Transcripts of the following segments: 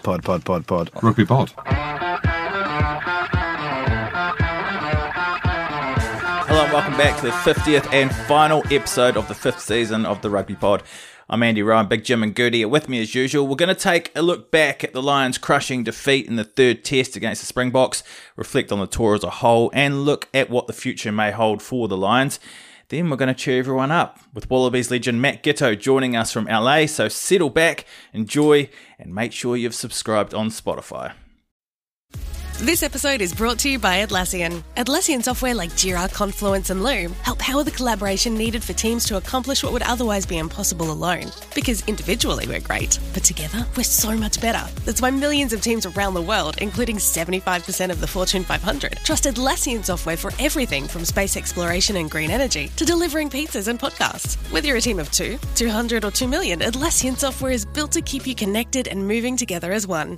Rugby pod. Hello and welcome back to the 50th and final episode of the 5th season of the Rugby Pod. I'm Andy Ryan, Big Jim and Goody are with me as usual. We're going to take a look back at the Lions' crushing defeat in the third test against the Springboks, reflect on the tour as a whole, and look at what the future may hold for the Lions. Then we're going to cheer everyone up with Wallabies legend Matt Giteau joining us from LA, so settle back, enjoy, and make sure you've subscribed on Spotify. This episode is brought to you by Atlassian. Atlassian software like Jira, Confluence and Loom help power the collaboration needed for teams to accomplish what would otherwise be impossible alone. Because individually we're great, but together we're so much better. That's why millions of teams around the world, including 75% of the Fortune 500, trust Atlassian software for everything from space exploration and green energy to delivering pizzas and podcasts. Whether you're a team of 2, 200 or 2 million, Atlassian software is built to keep you connected and moving together as one.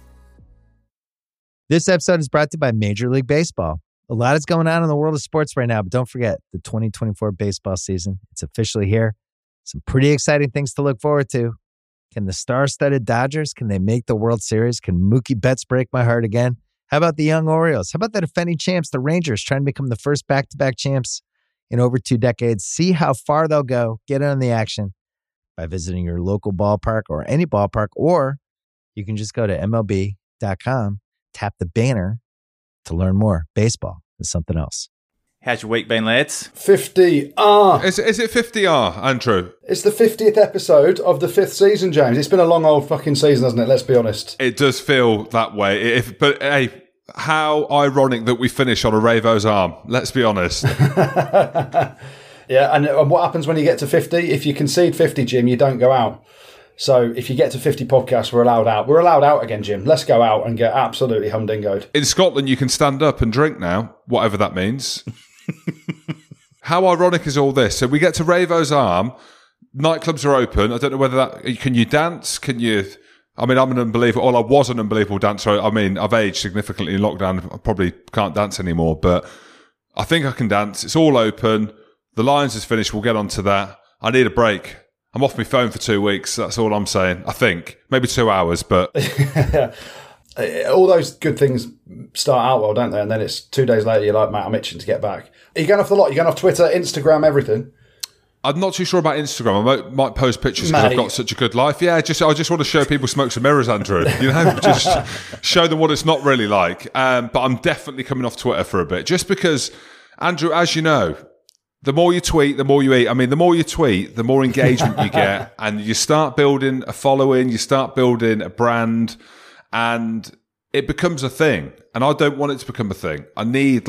This episode is brought to you by Major League Baseball. A lot is going on in the world of sports right now, but don't forget the 2024 baseball season. It's officially here. Some pretty exciting things to look forward to. Can the star-studded Dodgers, can they make the World Series? Can Mookie Betts break my heart again? How about the young Orioles? How about the defending champs, the Rangers, trying to become the first back-to-back champs in over 2 decades? See how far they'll go. Get in on the action by visiting your local ballpark or any ballpark, or you can just go to MLB.com. Tap the banner to learn more. Baseball is something else. How's your week been, lads? 50R. Is it 50R, Andrew? It's the 50th episode of the 5th season, James. It's been a long old fucking season, hasn't it? Let's be honest. It does feel that way. But hey, how ironic that we finish on a Ravo's arm. Let's be honest. Yeah, and what happens when you get to 50? If you concede 50, Jim, you don't go out. So if you get to 50 podcasts, we're allowed out. We're allowed out again, Jim. Let's go out and get absolutely humdingoed. In Scotland, you can stand up and drink now, whatever that means. How ironic is all this? So we get to Ravo's arm. Nightclubs are open. I don't know whether that... Can you dance? Can you... I mean, I'm an unbelievable... Well, I was an unbelievable dancer. I mean, I've aged significantly in lockdown. I probably can't dance anymore, but I think I can dance. It's all open. The Lions is finished. We'll get on to that. I need a break. I'm off my phone for 2 weeks. That's all I'm saying. I think. Maybe 2 hours, but... All those good things start out well, don't they? And then it's 2 days later, you're like, mate, I'm itching to get back. Are you going off the lot? You're going off Twitter, Instagram, everything? I'm not too sure about Instagram. I might post pictures because I've got such a good life. Yeah, I just want to show people smokes and mirrors, Andrew. You know, just show them what it's not really like. But I'm definitely coming off Twitter for a bit. Just because, Andrew, as you know... The more you tweet, the more you eat. I mean, the more you tweet, the more engagement you get. And you start building a following, you start building a brand, and it becomes a thing. And I don't want it to become a thing. I need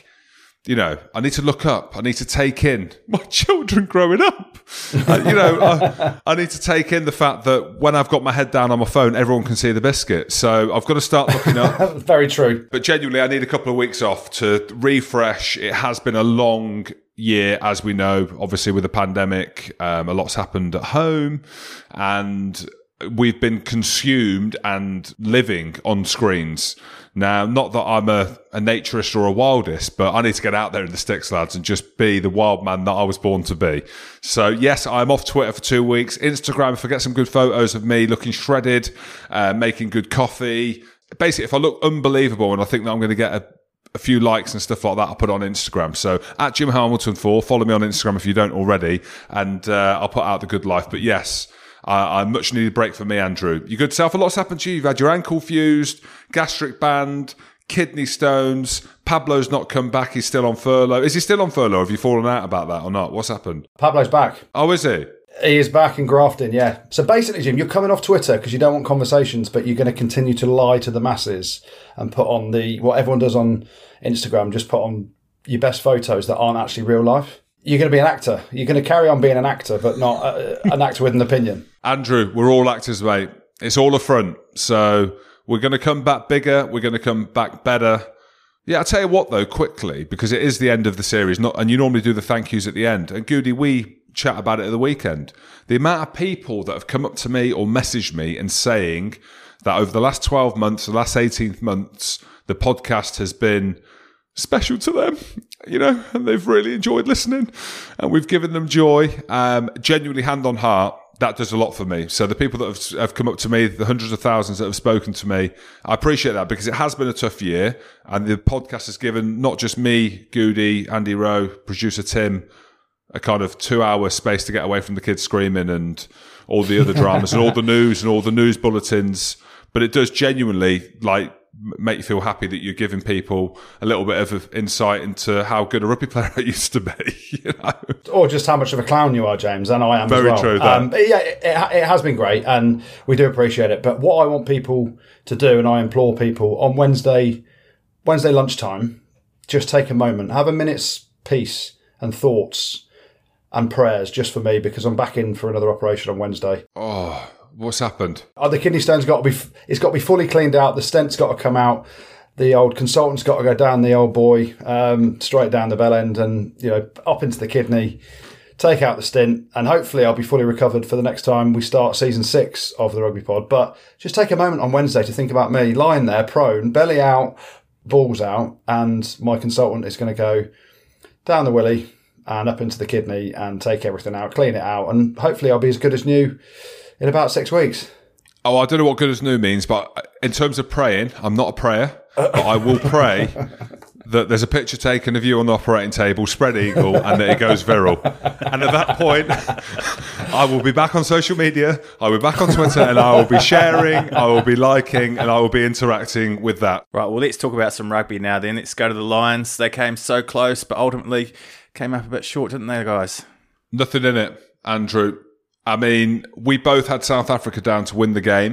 I need to look up. I need to take in my children growing up. I need to take in the fact that when I've got my head down on my phone, everyone can see the biscuit. So I've got to start looking up. Very true. But genuinely, I need a couple of weeks off to refresh. It has been a long year, as we know, obviously with the pandemic. A lot's happened at home, and we've been consumed and living on screens. Now, not that I'm a naturist or a wildist, but I need to get out there in the sticks, lads, and just be the wild man that I was born to be. So, yes, I'm off Twitter for 2 weeks. Instagram, if I get some good photos of me looking shredded, making good coffee. Basically, if I look unbelievable and I think that I'm going to get a few likes and stuff like that, I'll put it on Instagram. So, at Jim Hamilton 4, follow me on Instagram if you don't already, and I'll put out the good life. But yes, a much needed break for me, Andrew. You good self? A lot's happened to you. You've had your ankle fused, gastric band, kidney stones. Pablo's not come back. He's still on furlough. Is he still on furlough? Have you fallen out about that or not? What's happened? Pablo's back. Oh, is he? He is back and grafting, yeah. So basically, Jim, you're coming off Twitter because you don't want conversations, but you're going to continue to lie to the masses and put on what everyone does on Instagram, just put on your best photos that aren't actually real life. You're going to be an actor. You're going to carry on being an actor, but not an actor with an opinion. Andrew, we're all actors, mate. It's all a front. So we're going to come back bigger. We're going to come back better. Yeah, I'll tell you what, though, quickly, because it is the end of the series, and you normally do the thank yous at the end. And Goody, we chat about it at the weekend. The amount of people that have come up to me or messaged me and saying that over the last 12 months, the last 18 months, the podcast has been special to them, and they've really enjoyed listening, and we've given them joy. Genuinely, hand on heart, that does a lot for me. So the people that have come up to me, the hundreds of thousands that have spoken to me, I appreciate that, because it has been a tough year, and the podcast has given not just me, Goody, Andy Rowe, producer Tim, a kind of 2-hour space to get away from the kids screaming and all the other dramas and all the news and all the news bulletins. But it does genuinely make you feel happy that you're giving people a little bit of insight into how good a rugby player I used to be, you know? Or just how much of a clown you are, James, and I am Very as well. true. It has been great, and we do appreciate it. But what I want people to do, and I implore people, on Wednesday lunchtime, just take a moment, have a minute's peace and thoughts and prayers just for me, because I'm back in for another operation on Wednesday. Oh, what's happened? The kidney stone's got to be fully cleaned out. The stent's got to come out. The old consultant's got to go down the old boy, straight down the bell end, and up into the kidney, take out the stent, and hopefully I'll be fully recovered for the next time we start season 6 of the Rugby Pod. But just take a moment on Wednesday to think about me lying there prone, belly out, balls out, and my consultant is going to go down the willy and up into the kidney and take everything out, clean it out, and hopefully I'll be as good as new in about 6 weeks. Oh, I don't know what good as new means, but in terms of praying, I'm not a prayer, but I will pray that there's a picture taken of you on the operating table, spread eagle, and that it goes viral. And at that point, I will be back on social media, I will be back on Twitter, and I will be sharing, I will be liking, and I will be interacting with that. Right, well, let's talk about some rugby now then. Let's go to the Lions. They came so close, but ultimately came up a bit short, didn't they, guys? Nothing in it, Andrew. I mean, we both had South Africa down to win the game.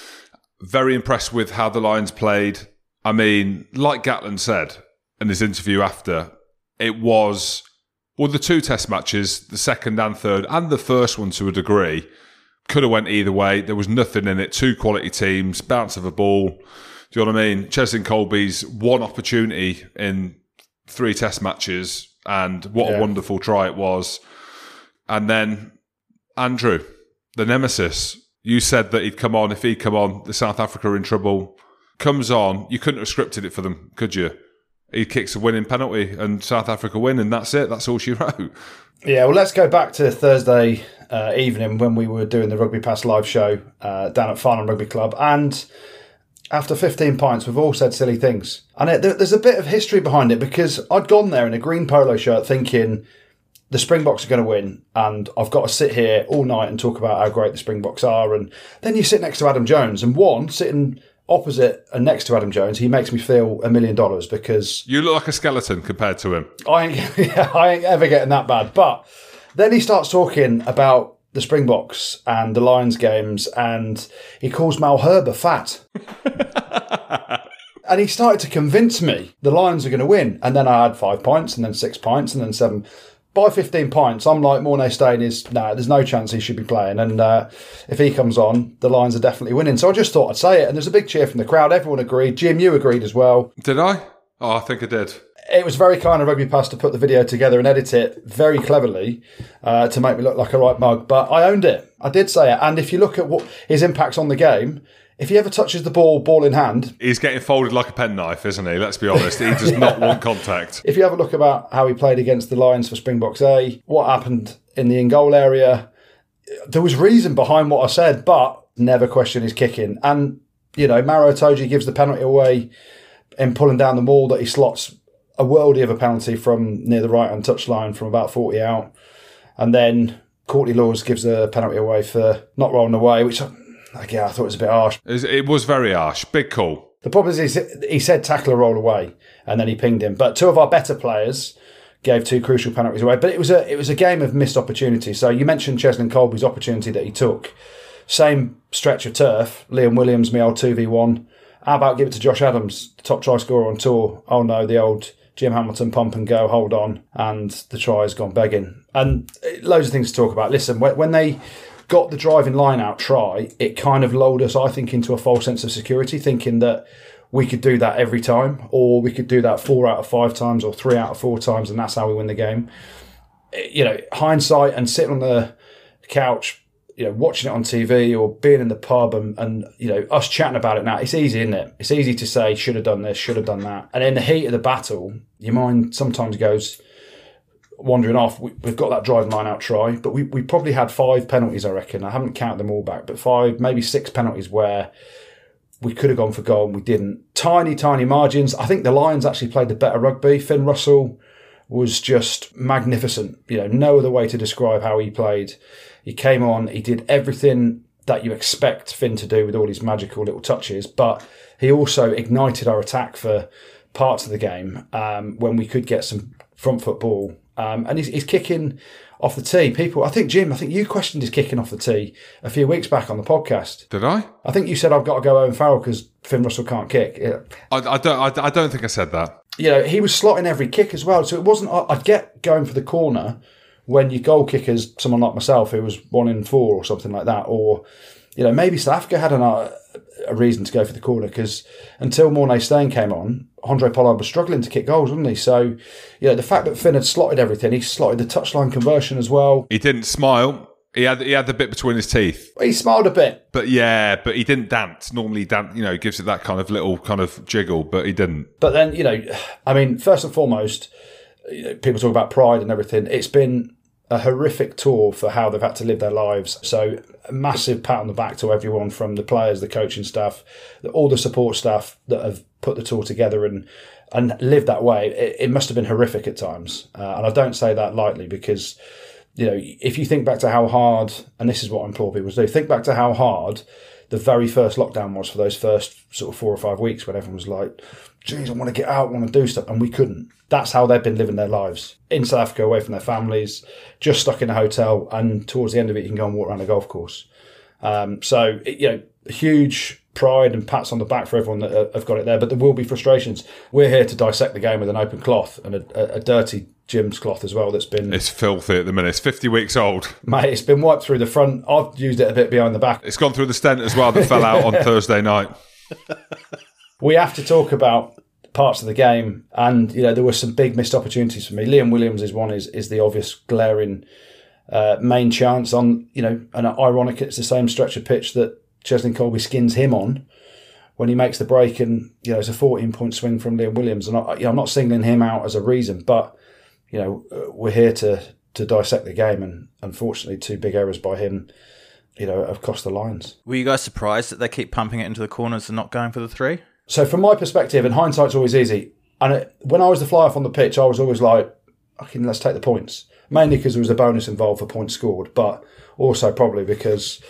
Very impressed with how the Lions played. I mean, like Gatland said in his interview after, it was, well, the 2 test matches, the second and third, and the first one to a degree, could have went either way. There was nothing in it. 2 quality teams, bounce of a ball. Do you know what I mean? Cheslin Colby's one opportunity in 3 test matches, and what a wonderful try it was. And then, Andrew, the nemesis, you said that he'd come on. If he'd come on, the South Africa are in trouble. Comes on, you couldn't have scripted it for them, could you? He kicks a winning penalty and South Africa win, and that's it. That's all she wrote. Yeah, well, let's go back to Thursday evening when we were doing the Rugby Pass live show down at Farnham Rugby Club. And after 15 pints, we've all said silly things. And there's a bit of history behind it, because I'd gone there in a green polo shirt thinking the Springboks are going to win, and I've got to sit here all night and talk about how great the Springboks are. And then you sit next to Adam Jones, and sitting opposite and next to Adam Jones, he makes me feel $1 million, because you look like a skeleton compared to him. I ain't ever getting that bad. But then he starts talking about the Springboks and the Lions games, and he calls Malherbe fat. And he started to convince me the Lions are going to win. And then I had 5 pints, and then 6 pints, and then 7. By 15 pints, I'm like, Mornay Steyn there's no chance he should be playing. And if he comes on, the Lions are definitely winning. So I just thought I'd say it. And there's a big cheer from the crowd. Everyone agreed. Jim, you agreed as well. Did I? Oh, I think I did. It was very kind of Rugby Pass to put the video together and edit it very cleverly to make me look like a right mug. But I owned it. I did say it. And if you look at what his impacts on the game, if he ever touches the ball in hand... He's getting folded like a penknife, isn't he? Let's be honest. He does not want contact. If you have a look about how he played against the Lions for Springboks A, what happened in the in-goal area, there was reason behind what I said, but never question his kicking. And, Maro Itoje gives the penalty away in pulling down the maul that he slots a worldie of a penalty from near the right-hand touchline from about 40 out. And then Courtney Laws gives a penalty away for not rolling away, which... I thought it was a bit harsh. It was very harsh. Big call. The problem is he said tackle or roll away, and then he pinged him. But 2 of our better players gave 2 crucial penalties away. But it was a game of missed opportunity. So you mentioned Cheslin Colby's opportunity that he took. Same stretch of turf. Liam Williams, me old 2v1. How about give it to Josh Adams, the top try scorer on tour? Oh no, the old Jim Hamilton pump and go, hold on. And the try has gone begging. And loads of things to talk about. Listen, when they got the driving line out try, it kind of lulled us, I think, into a false sense of security, thinking that we could do that every time, or we could do that 4 out of 5 times or 3 out of 4 times, and that's how we win the game. Hindsight and sitting on the couch, watching it on TV or being in the pub and us chatting about it now, it's easy, isn't it? It's easy to say, should have done this, should have done that. And in the heat of the battle, your mind sometimes goes, wandering off, we've got that driving line out try, but we probably had 5 penalties, I reckon. I haven't counted them all back, but 5, maybe 6 penalties where we could have gone for goal and we didn't. Tiny margins. I think the Lions actually played the better rugby. Finn Russell was just magnificent. No other way to describe how he played. He came on, he did everything that you expect Finn to do with all his magical little touches, but he also ignited our attack for parts of the game when we could get some front foot ball. And he's kicking off the tee. I think, Jim, you questioned his kicking off the tee a few weeks back on the podcast. Did I? I think you said I've got to go Owen Farrell because Finn Russell can't kick. Yeah. I don't think I said that. He was slotting every kick as well. So it wasn't, I'd get going for the corner when your goal kicker's someone like myself who was 1 in 4 or something like that. Or, maybe South Africa had a reason to go for the corner because until Mornay Steyn came on, Andre Pollard was struggling to kick goals, wasn't he? So, the fact that Finn had slotted everything, he slotted the touchline conversion as well. He didn't smile. He had the bit between his teeth. He smiled a bit. But he didn't dance. Normally, he gives it that kind of little kind of jiggle, but he didn't. But then, first and foremost, people talk about pride and everything. It's been a horrific tour for how they've had to live their lives. So a massive pat on the back to everyone from the players, the coaching staff, all the support staff that have put the tour together and lived that way. It must have been horrific at times. And I don't say that lightly because, if you think back to how hard, and this is what I implore people to do, think back to how hard the very first lockdown was for those first sort of 4 or 5 weeks when everyone was like, geez, I want to get out, I want to do stuff. And we couldn't. That's how they've been living their lives. In South Africa, away from their families, just stuck in a hotel. And towards the end of it, you can go and walk around a golf course. Huge pride and pats on the back for everyone that have got it there. But there will be frustrations. We're here to dissect the game with an open cloth and a dirty Jim's cloth as well that's been... It's filthy at the minute. It's 50 weeks old. Mate, it's been wiped through the front. I've used it a bit behind the back. It's gone through the stent as well that fell out on Thursday night. We have to talk about parts of the game, and there were some big missed opportunities for me. Liam Williams is one, is the obvious glaring main chance on, and ironic, it's the same stretch of pitch that Cheslin Colby skins him on when he makes the break, and it's a 14-point swing from Liam Williams. And I'm not singling him out as a reason, but we're here to dissect the game, and unfortunately 2 big errors by him have cost the Lions. Were you guys surprised that they keep pumping it into the corners and not going for the 3? So from my perspective, and hindsight's always easy, and when I was the fly-off on the pitch, I was always like, okay, let's take the points. Mainly because there was a bonus involved for points scored, but also probably because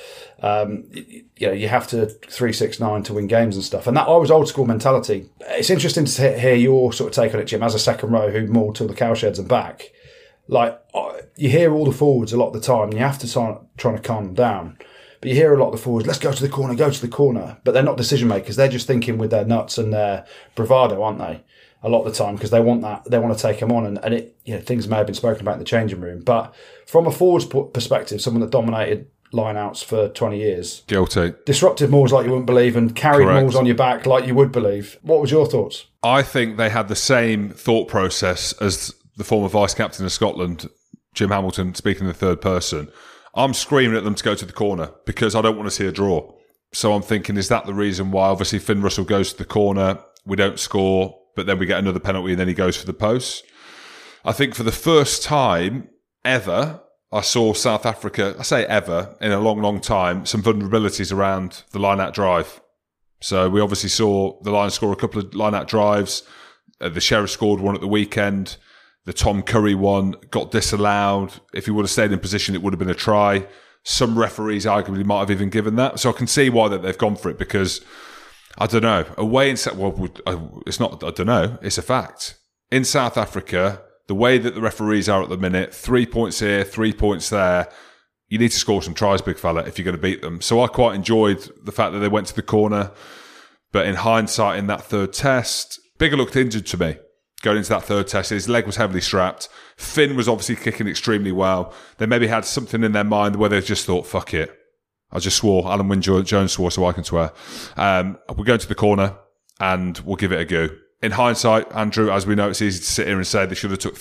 you have to 3-6-9 to win games and stuff. And that I was old school mentality. It's interesting to hear your sort of take on it, Jim, as a second row who mauled till the cowsheds and back. Like, you hear all the forwards a lot of the time, and you have to try to calm them down. But you hear a lot of the forwards, let's go to the corner. But they're not decision makers. They're just thinking with their nuts and their bravado, aren't they? A lot of the time, because they want to take them on. And it, things may have been spoken about in the changing room. But from a forwards perspective, someone that dominated line-outs for 20 years. Guilty. Disrupted mauls like you wouldn't believe and carried mauls on your back like you would believe. What was your thoughts? I think they had the same thought process as the former vice-captain of Scotland, Jim Hamilton, speaking in the third person. I'm screaming at them to go to the corner because I don't want to see a draw. So I'm thinking, is that the reason why obviously Finn Russell goes to the corner, we don't score, but then we get another penalty and then he goes for the post? I think for the first time ever, I saw South Africa, I say ever, in a long, long time, some vulnerabilities around the line-out drive. So we obviously saw the Lions score a couple of line-out drives. The Sheriff scored one at the weekend. The Tom Curry one got disallowed. If he would have stayed in position, it would have been a try. Some referees arguably might have even given that. So I can see why that they've gone for it because, I don't know, away in it's not, I don't know, it's a fact. In South Africa, the way that the referees are at the minute, 3 points here, 3 points there, you need to score some tries, big fella, if you're going to beat them. So I quite enjoyed the fact that they went to the corner. But in hindsight, in that third test, Biggar looked injured to me. Going into that third test, his leg was heavily strapped. Finn was obviously kicking extremely well. They maybe had something in their mind where they just thought, fuck it. I just swore. Alan Wynne-Jones swore, so I can swear. We're going to the corner and we'll give it a go. In hindsight, Andrew, as we know, it's easy to sit here and say they should have took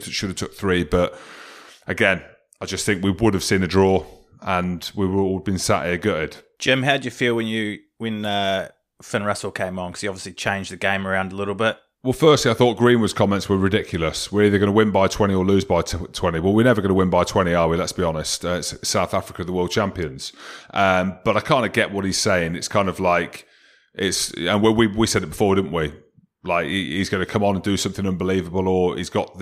3. But again, I just think we would have seen a draw and we would have been sat here gutted. Jim, how did you feel when Finn Russell came on? Because he obviously changed the game around a little bit. Well, firstly, I thought Greenwood's comments were ridiculous. We're either going to win by 20 or lose by 20. Well, we're never going to win by 20, are we? Let's be honest. It's South Africa, the world champions. But I kind of get what he's saying. It's kind of like, and we said it before, didn't we? Like, he's going to come on and do something unbelievable, or he's got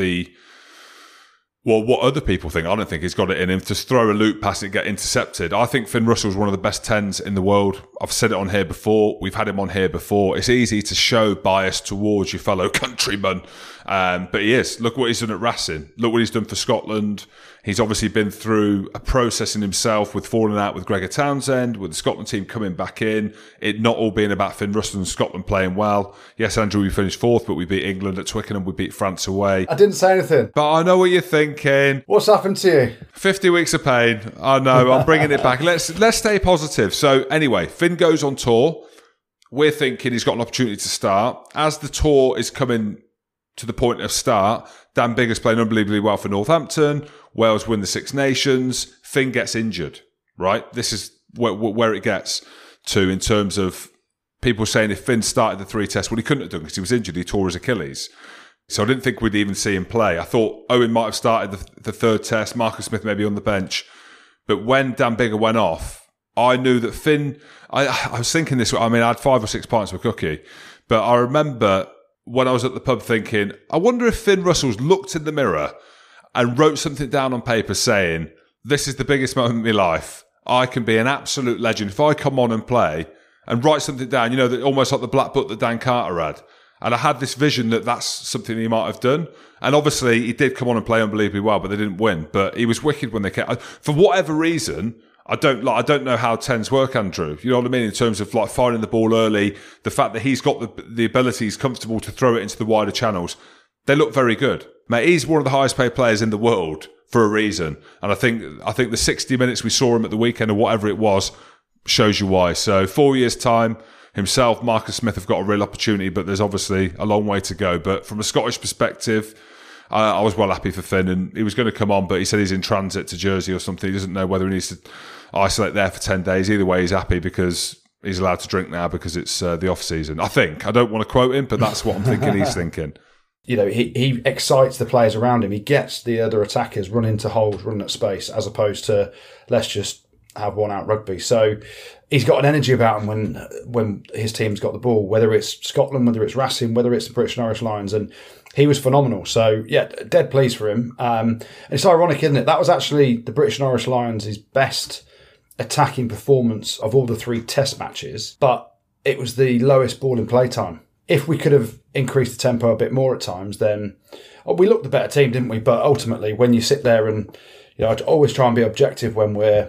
what other people think. I don't think he's got it in him to throw a loop pass and get intercepted. I think Finn Russell's one of the best 10s in the world. I've said it on here before. We've had him on here before. It's easy to show bias towards your fellow countrymen. But he is. Look what he's done at Racing. Look what he's done for Scotland. He's obviously been through a process in himself with falling out with Gregor Townsend, with the Scotland team coming back in, it not all being about Finn Russell and Scotland playing well. Yes, Andrew, we finished 4th, but we beat England at Twickenham, we beat France away. I didn't say anything. But I know what you're thinking. What's happened to you? 50 weeks of pain. I know, I'm bringing it back. Let's stay positive. So anyway, Finn goes on tour. We're thinking he's got an opportunity to start. As the tour is coming to the point of start, Dan Biggar's playing unbelievably well for Northampton. Wales win the Six Nations. Finn gets injured, right? This is where it gets to in terms of people saying if Finn started the 3 tests, well, he couldn't have done because he was injured. He tore his Achilles. So I didn't think we'd even see him play. I thought Owen might have started the 3rd test, Marcus Smith maybe on the bench. But when Dan Biggar went off, I knew that Finn... I was thinking this... I mean, I had 5 or 6 pints of a cookie. But I remember when I was at the pub thinking, I wonder if Finn Russell's looked in the mirror and wrote something down on paper saying, this is the biggest moment of my life. I can be an absolute legend. If I come on and play and write something down, you know, that almost like the black book that Dan Carter had. And I had this vision that that's something he might have done. And obviously he did come on and play unbelievably well, but they didn't win. But he was wicked when they came. For whatever reason, I don't know how 10s work, Andrew. You know what I mean? In terms of like firing the ball early, the fact that he's got the ability, he's comfortable to throw it into the wider channels. They look very good. Mate, he's one of the highest paid players in the world for a reason. And I think the 60 minutes we saw him at the weekend or whatever it was shows you why. So 4 years' time, himself, Marcus Smith have got a real opportunity, but there's obviously a long way to go. But from a Scottish perspective, I was well happy for Finn, and he was going to come on, but he said he's in transit to Jersey or something. He doesn't know whether he needs to isolate there for 10 days. Either way, he's happy because he's allowed to drink now because it's the off-season. I think. I don't want to quote him, but that's what I'm thinking he's thinking. You know, he excites the players around him. He gets the other attackers running into holes, running at space, as opposed to let's just have one out rugby. So he's got an energy about him when his team's got the ball, whether it's Scotland, whether it's Racing, whether it's the British and Irish Lions, and he was phenomenal. So yeah, dead pleased for him. And it's ironic, isn't it? That was actually the British and Irish Lions' best attacking performance of all the 3 test matches, but it was the lowest ball in play time. If we could have increased the tempo a bit more at times, then we looked the better team, didn't we? But ultimately, when you sit there and, you know, I always try and be objective when we're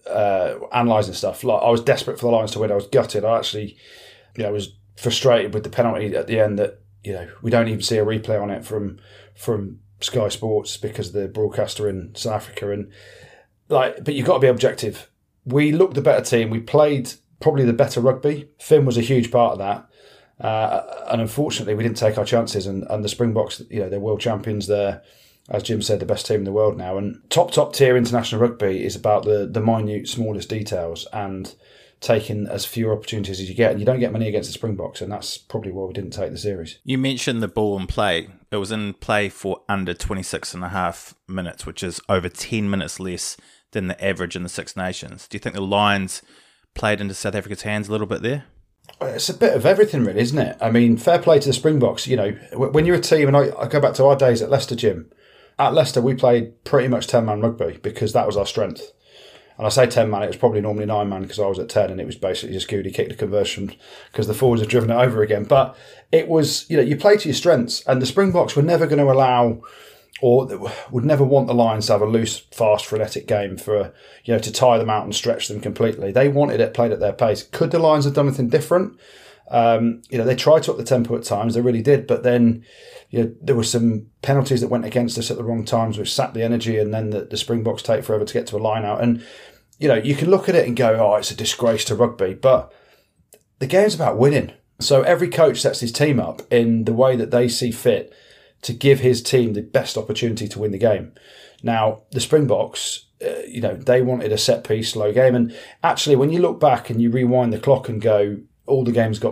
analysing stuff. Like, I was desperate for the Lions to win. I was gutted. I actually, you know, was frustrated with the penalty at the end that, you know, we don't even see a replay on it from Sky Sports because of the broadcaster in South Africa. And but you've got to be objective. We looked the better team. We played probably the better rugby. Finn was a huge part of that. And unfortunately, we didn't take our chances. And the Springboks, you know, they're world champions. They're, as Jim said, the best team in the world now. And top tier international rugby is about the minute, smallest details and taking as few opportunities as you get. And you don't get many against the Springboks. And that's probably why we didn't take the series. You mentioned the ball in play. It was in play for under 26 and a half minutes, which is over 10 minutes less than the average in the Six Nations. Do you think the Lions played into South Africa's hands a little bit there? It's a bit of everything, really, isn't it? I mean, fair play to the Springboks. You know, when you're a team, and I go back to our days at Leicester, Jim. At Leicester, we played pretty much 10-man rugby because that was our strength. And I say 10-man, it was probably normally 9-man because I was at 10, and it was basically just Goody kicked the conversion because the forwards had driven it over again. But it was, you know, you play to your strengths, and the Springboks were never going to allow, or would never want the Lions to have a loose, fast, frenetic game for, you know, to tire them out and stretch them completely. They wanted it played at their pace. Could the Lions have done anything different? You know, they tried to up the tempo at times, they really did, but then, you know, there were some penalties that went against us at the wrong times, which sapped the energy, and then the Springboks take forever to get to a line out. And, you know, you can look at it and go, oh, it's a disgrace to rugby, but the game's about winning. So every coach sets his team up in the way that they see fit to give his team the best opportunity to win the game. Now, the Springboks, you know, they wanted a set-piece, slow game. And actually, when you look back and you rewind the clock and go, all the games got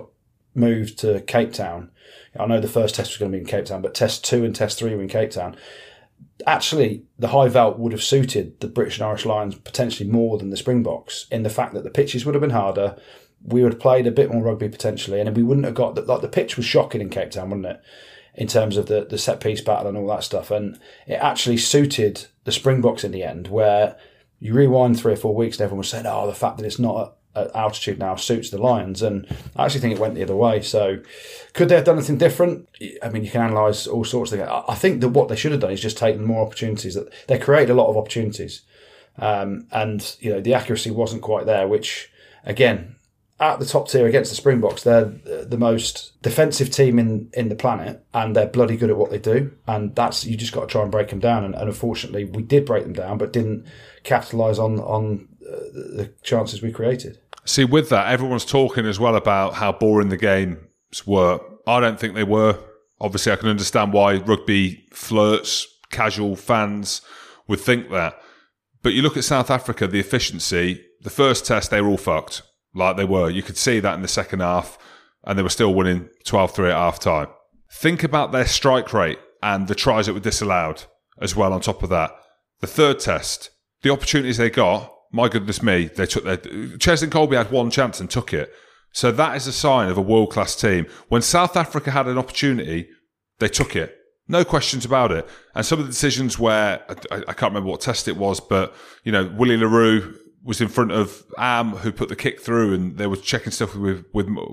move to Cape Town, I know the first test was going to be in Cape Town, but test 2 and test 3 were in Cape Town. Actually, the high veld would have suited the British and Irish Lions potentially more than the Springboks, in the fact that the pitches would have been harder. We would have played a bit more rugby potentially, and we wouldn't have got the pitch was shocking in Cape Town, wasn't it? In terms of the set piece battle and all that stuff. And it actually suited the Springboks in the end, where you rewind 3 or 4 weeks and everyone was saying, the fact that it's not at altitude now suits the Lions. And I actually think it went the other way. So could they have done anything different? I mean, you can analyse all sorts of things. I think that what they should have done is just taken more opportunities. That they created a lot of opportunities. And, the accuracy wasn't quite there, which, again, at the top tier against the Springboks, they're the most defensive team in the planet, and they're bloody good at what they do. And that's, you just got to try and break them down. And unfortunately, we did break them down, but didn't capitalise on the chances we created. See, with that, everyone's talking as well about how boring the games were. I don't think they were. Obviously, I can understand why rugby flirts, casual fans would think that. But you look at South Africa, the efficiency, the first test, they were all fucked. Like they were. You could see that in the second half, and they were still winning 12-3 at half time. Think about their strike rate and the tries that were disallowed as well on top of that. The third test, the opportunities they got, my goodness me, they took their... Cheslin Kolbe had one chance and took it. So that is a sign of a world-class team. When South Africa had an opportunity, they took it. No questions about it. And some of the decisions where, I can't remember what test it was, but, Willie LaRue was in front of Am, who put the kick through, and they were checking stuff with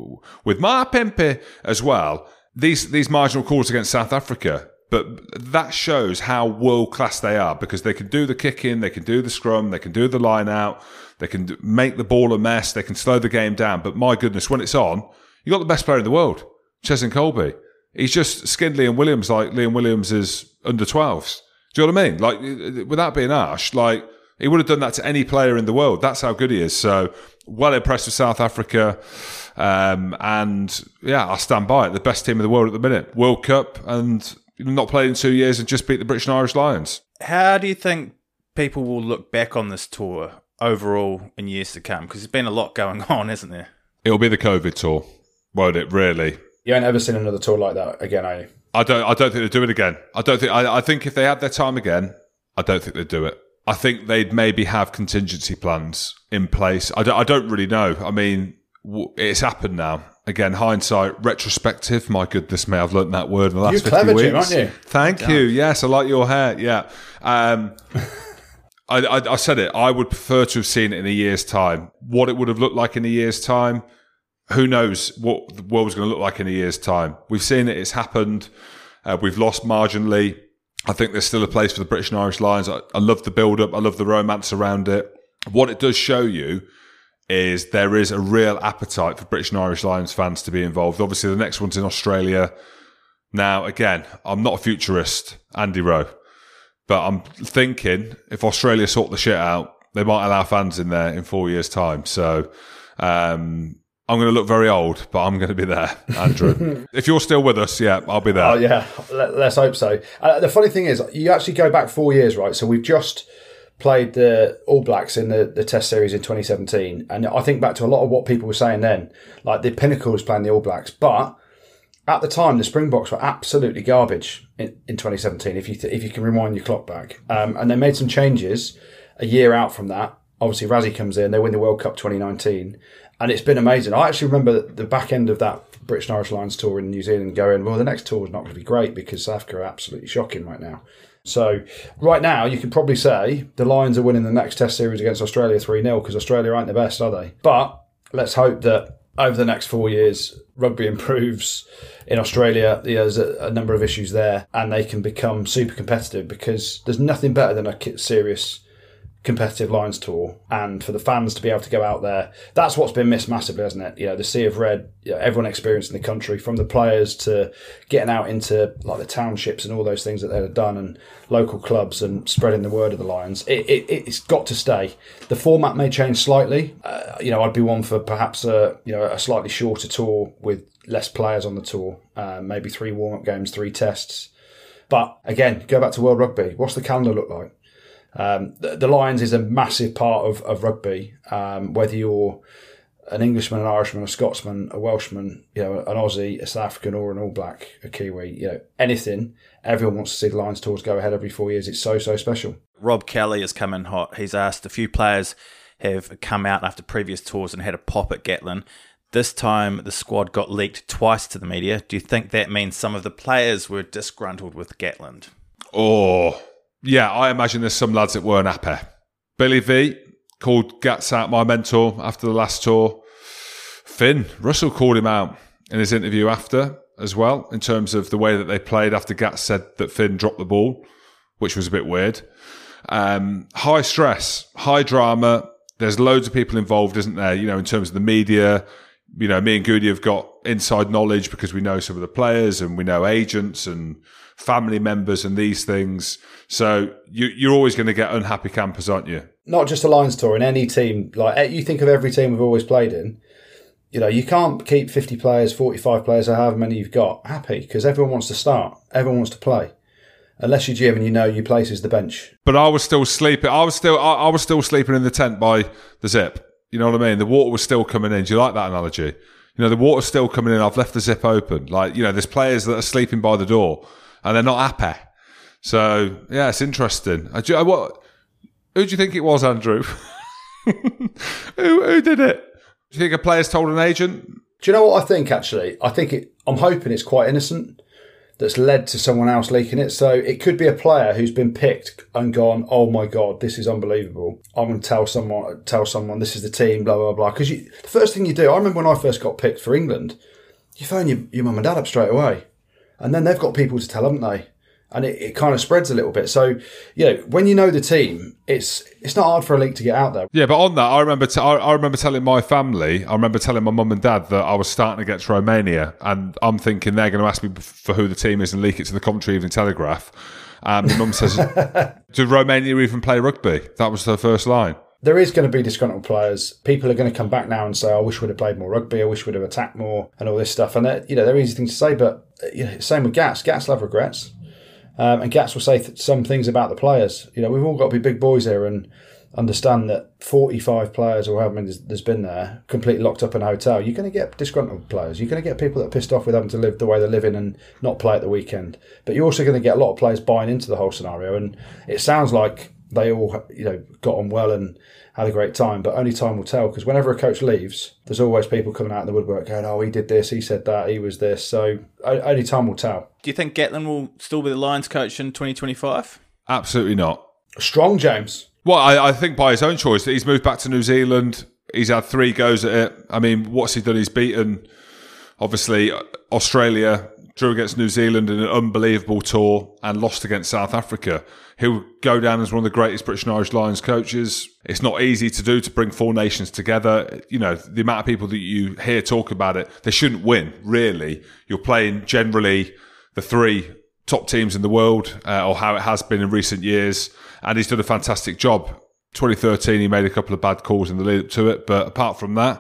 Mapimpi as well. These marginal calls against South Africa, but that shows how world class they are, because they can do the kick in, they can do the scrum, they can do the line out, they can make the ball a mess, they can slow the game down. But my goodness, when it's on, you got the best player in the world, Cheslin Kolbe. He's just skinned Liam Williams like Liam Williams is under 12s. Do you know what I mean? Like, without being harsh, like, he would have done that to any player in the world. That's how good he is. So, well impressed with South Africa. And yeah, I stand by it. The best team in the world at the minute. World Cup, and not played in 2 years and just beat the British and Irish Lions. How do you think people will look back on this tour overall in years to come? Because there's been a lot going on, isn't there? It'll be the COVID tour, won't it, really? You ain't ever seen another tour like that again, are you? I don't think they'd do it again. I think if they had their time again, I don't think they'd do it. I think they'd maybe have contingency plans in place. I don't really know. I mean, it's happened now. Again, hindsight, retrospective. My goodness me, I've learnt that word in the last 50 clever, weeks. Jim, aren't you? Thank you. Yes, I like your hair. Yeah. I said it. I would prefer to have seen it in a year's time. What it would have looked like in a year's time, who knows what the world was going to look like in a year's time. We've seen it. It's happened. We've lost marginally. I think there's still a place for the British and Irish Lions. I love the build-up. I love the romance around it. What it does show you is there is a real appetite for British and Irish Lions fans to be involved. Obviously, the next one's in Australia. Now, again, I'm not a futurist, Andy Rowe, but I'm thinking if Australia sort the shit out, they might allow fans in there in 4 years' time. So I'm going to look very old, but I'm going to be there, Andrew. If you're still with us, yeah, I'll be there. Oh, yeah. Let's hope so. The funny thing is, you actually go back 4 years, right? So we've just played the All Blacks in the Test Series in 2017. And I think back to a lot of what people were saying then, like the pinnacle was playing the All Blacks. But at the time, the Springboks were absolutely garbage in 2017, if you can rewind your clock back. And they made some changes a year out from that. Obviously, Rassie comes in, they win the World Cup 2019. And it's been amazing. I actually remember the back end of that British and Irish Lions tour in New Zealand going, well, the next tour is not going to be great because South Africa are absolutely shocking right now. So right now, you could probably say the Lions are winning the next Test Series against Australia 3-0 because Australia aren't the best, are they? But let's hope that over the next 4 years, rugby improves in Australia. There's a number of issues there and they can become super competitive because there's nothing better than a serious competitive Lions tour, and for the fans to be able to go out there, that's what's been missed massively, hasn't it? The sea of red, everyone experienced in the country, from the players to getting out into like the townships and all those things that they've done, and local clubs, and spreading the word of the Lions. It's got to stay. The format may change slightly. I'd be one for perhaps a slightly shorter tour with less players on the tour, maybe 3 warm-up games, 3 tests. But again, go back to World Rugby. What's the calendar look like? The Lions is a massive part of rugby, whether you're an Englishman, an Irishman, a Scotsman, a Welshman, an Aussie, a South African, or an All Black, a Kiwi, anything. Everyone wants to see the Lions tours go ahead every 4 years. It's so, so special. Rob Kelly has come in hot. He's asked a few players have come out after previous tours and had a pop at Gatland. This time, the squad got leaked twice to the media. Do you think that means some of the players were disgruntled with Gatland? Oh, yeah, I imagine there's some lads that weren't happy. Billy V called Gats out my mentor after the last tour. Finn Russell called him out in his interview after as well, in terms of the way that they played after Gats said that Finn dropped the ball, which was a bit weird. High stress, high drama. There's loads of people involved, isn't there? In terms of the media. Me and Goody have got inside knowledge because we know some of the players and we know agents and family members and these things. So you're always going to get unhappy campers, aren't you? Not just a Lions tour, in any team. Like, you think of every team we've always played in. You can't keep 50 players, 45 players, or however many you've got happy, because everyone wants to start. Everyone wants to play. Unless you're Jim and your place is the bench. But I was still sleeping. I was still sleeping in the tent by the zip. You know what I mean? The water was still coming in. Do you like that analogy? The water's still coming in. I've left the zip open. There's players that are sleeping by the door and they're not happy. So, yeah, it's interesting. Who do you think it was, Andrew? Who did it? Do you think a player's told an agent? Do you know what I think, actually? I'm hoping it's quite innocent that's led to someone else leaking it. So it could be a player who's been picked and gone, oh my God, this is unbelievable. I'm going to tell someone this is the team, blah, blah, blah. Because the first thing you do, I remember when I first got picked for England, you phone your mum and dad up straight away. And then they've got people to tell, haven't they? And it kind of spreads a little bit. So, when you know the team, it's not hard for a leak to get out there. Yeah, but on that, I remember telling my family, I remember telling my mum and dad that I was starting against Romania, and I'm thinking they're going to ask me for who the team is and leak it to the Coventry Evening Telegraph. And my mum says, did Romania even play rugby? That was her first line. There is going to be disgruntled players. People are going to come back now and say, I wish we'd have played more rugby, I wish we'd have attacked more, and all this stuff. And they're easy things to say, but same with Gats. Gats will have regrets. And Gats will say some things about the players. We've all got to be big boys here and understand that 45 players or however many there's been there, completely locked up in a hotel, you're going to get disgruntled players. You're going to get people that are pissed off with having to live the way they're living and not play at the weekend. But you're also going to get a lot of players buying into the whole scenario. And it sounds like they all, got on well and had a great time, but only time will tell, because whenever a coach leaves, there's always people coming out in the woodwork going, oh, he did this, he said that, he was this. So only time will tell. Do you think Gatland will still be the Lions coach in 2025? Absolutely not. Strong, James. Well, I think by his own choice that he's moved back to New Zealand. He's had 3 goes at it. I mean, what's he done? He's beaten, obviously, Australia, drew against New Zealand in an unbelievable tour, and lost against South Africa. He'll go down as one of the greatest British and Irish Lions coaches. It's not easy to do, to bring 4 nations together. The amount of people that you hear talk about it, they shouldn't win, really. You're playing generally the 3 top teams in the world, or how it has been in recent years. And he's done a fantastic job. 2013, he made a couple of bad calls in the lead up to it, but apart from that,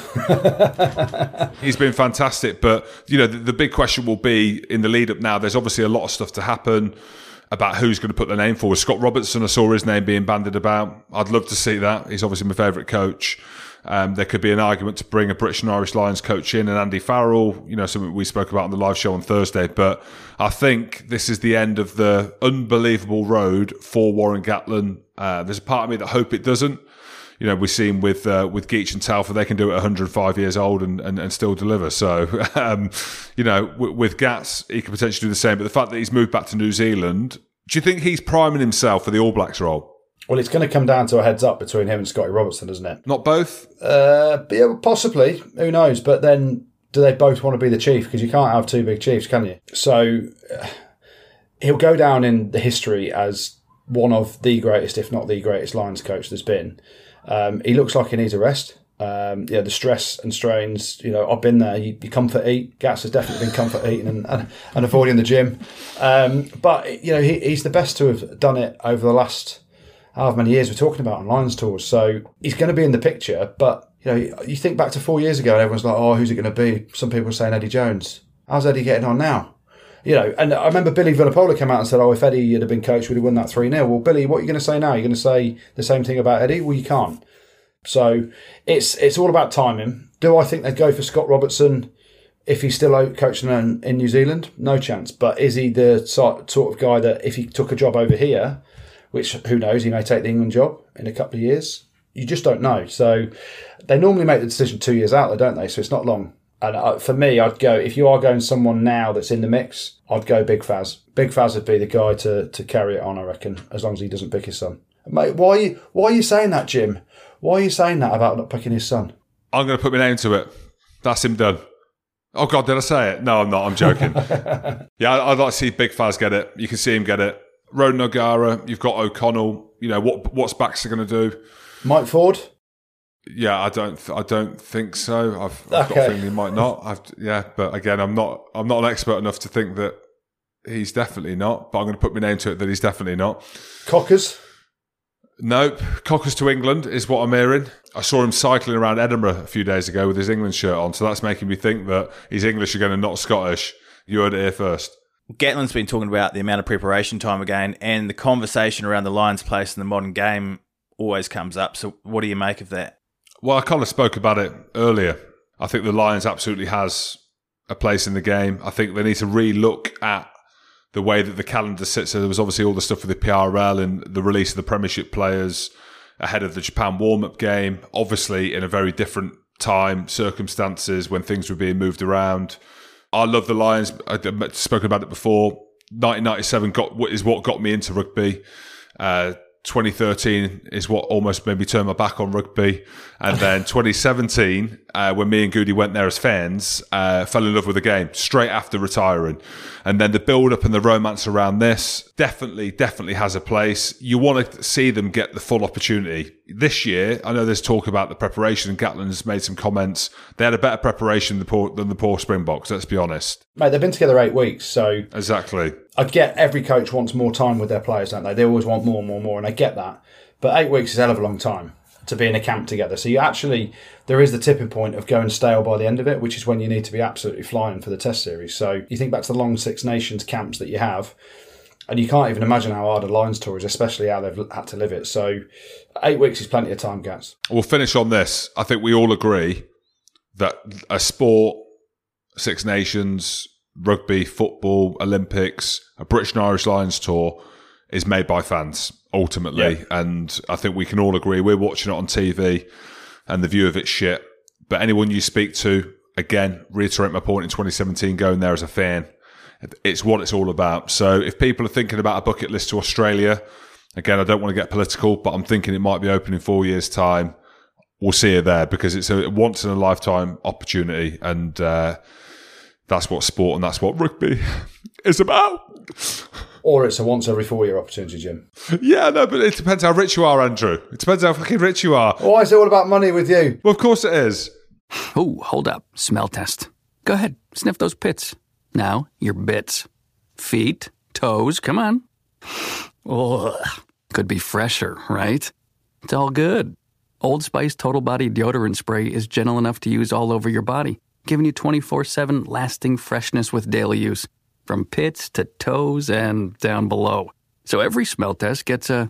he's been fantastic. But, the big question will be in the lead up now, there's obviously a lot of stuff to happen about who's going to put their name forward. Scott Robertson, I saw his name being bandied about. I'd love to see that. He's obviously my favourite coach. There could be an argument to bring a British and Irish Lions coach in, and Andy Farrell, something we spoke about on the live show on Thursday. But I think this is the end of the unbelievable road for Warren Gatland. There's a part of me that hope it doesn't. We've seen with Geach and Telfer, they can do it at 105 years old and still deliver. So, with Gats, he could potentially do the same. But the fact that he's moved back to New Zealand, do you think he's priming himself for the All Blacks role? Well, it's going to come down to a heads up between him and Scotty Robertson, isn't it? Not both? Yeah, possibly. Who knows? But then, do they both want to be the chief? Because you can't have 2 big chiefs, can you? So, he'll go down in the history as one of the greatest, if not the greatest, Lions coach there's been. He looks like he needs a rest. The stress and strains, I've been there. You comfort eat. Gats has definitely been comfort eating and avoiding the gym. But, he's the best to have done it over the last however many years we're talking about on Lions tours. So he's going to be in the picture. But, you think back to 4 years ago and everyone's like, oh, who's it going to be? Some people are saying Eddie Jones. How's Eddie getting on now? And I remember Billy Villapola came out and said, oh, if Eddie had been coach, we'd have won that 3-0. Well, Billy, what are you going to say now? You're going to say the same thing about Eddie? Well, you can't. So it's all about timing. Do I think they'd go for Scott Robertson if he's still coaching in New Zealand? No chance. But is he the sort of guy that if he took a job over here, which who knows, he may take the England job in a couple of years? You just don't know. So they normally make the decision 2 years out, don't they? So it's not long. And for me, I'd go, if you are going someone now that's in the mix, I'd go Big Faz. Big Faz would be the guy to carry it on, I reckon, as long as he doesn't pick his son. Mate, why are you saying that, Jim? Why are you saying that about not picking his son? I'm going to put my name to it. That's him done. Oh, God, did I say it? No, I'm not. I'm joking. Yeah, I'd like to see Big Faz get it. You can see him get it. Ronan O'Gara, you've got O'Connell. You know, what's Baxter going to do? Mike Ford? Yeah, I don't think so. I've got a feeling he might not. But again, I'm not an expert enough to think that he's definitely not. But I'm going to put my name to it that he's definitely not. Cockers? Nope. Cockers to England is what I'm hearing. I saw him cycling around Edinburgh a few days ago with his England shirt on, so that's making me think that he's English again and not Scottish. You heard it here first. Gatland's been talking about the amount of preparation time again, and the conversation around the Lions' place in the modern game always comes up. So what do you make of that? Well, I kind of spoke about it earlier. I think the Lions absolutely has a place in the game. I think they need to re-look at the way that the calendar sits. So there was obviously all the stuff with the PRL and the release of the Premiership players ahead of the Japan warm-up game, obviously in a very different time, circumstances when things were being moved around. I love the Lions. I've spoken about it before. 1997 is what got me into rugby. 2013 is what almost made me turn my back on rugby. And then 2017, when me and Goody went there as fans, fell in love with the game straight after retiring. And then the build-up and the romance around this definitely has a place. You want to see them get the full opportunity. This year, I know there's talk about the preparation, and Gatland's made some comments. They had a better preparation than the poor Springboks, let's be honest. Mate, they've been together 8 weeks, so... Exactly. I get every coach wants more time with their players, don't they? They always want more, and I get that. But 8 weeks is a hell of a long time to be in a camp together. So there is the tipping point of going stale by the end of it, which is when you need to be absolutely flying for the Test series. So you think back to the long Six Nations camps that you have, and you can't even imagine how hard a Lions tour is, especially how they've had to live it. So 8 weeks is plenty of time, Gats. We'll finish on this. I think we all agree that a sport, Six Nations, rugby, football, Olympics, a British and Irish Lions tour is made by fans, ultimately. Yeah. And I think we can all agree we're watching it on TV and the view of it's shit. But anyone you speak to, again, reiterate my point in 2017, going there as a fan, it's what it's all about. So if people are thinking about a bucket list to Australia, again, I don't want to get political, but I'm thinking it might be open in 4 years' time. We'll see you there because it's a once-in-a-lifetime opportunity. And that's what sport and that's what rugby is about. Or it's a once every 4 year opportunity, Jim. Yeah, no, but it depends how rich you are, Andrew. It depends how fucking rich you are. Why is it all about money with you? Well, of course it is. Oh, hold up. Smell test. Go ahead. Sniff those pits. Now, your bits. Feet, toes, come on. Ugh. Could be fresher, right? It's all good. Old Spice Total Body Deodorant Spray is gentle enough to use all over your body, giving you 24/7 lasting freshness with daily use, from pits to toes and down below. So every smell test gets a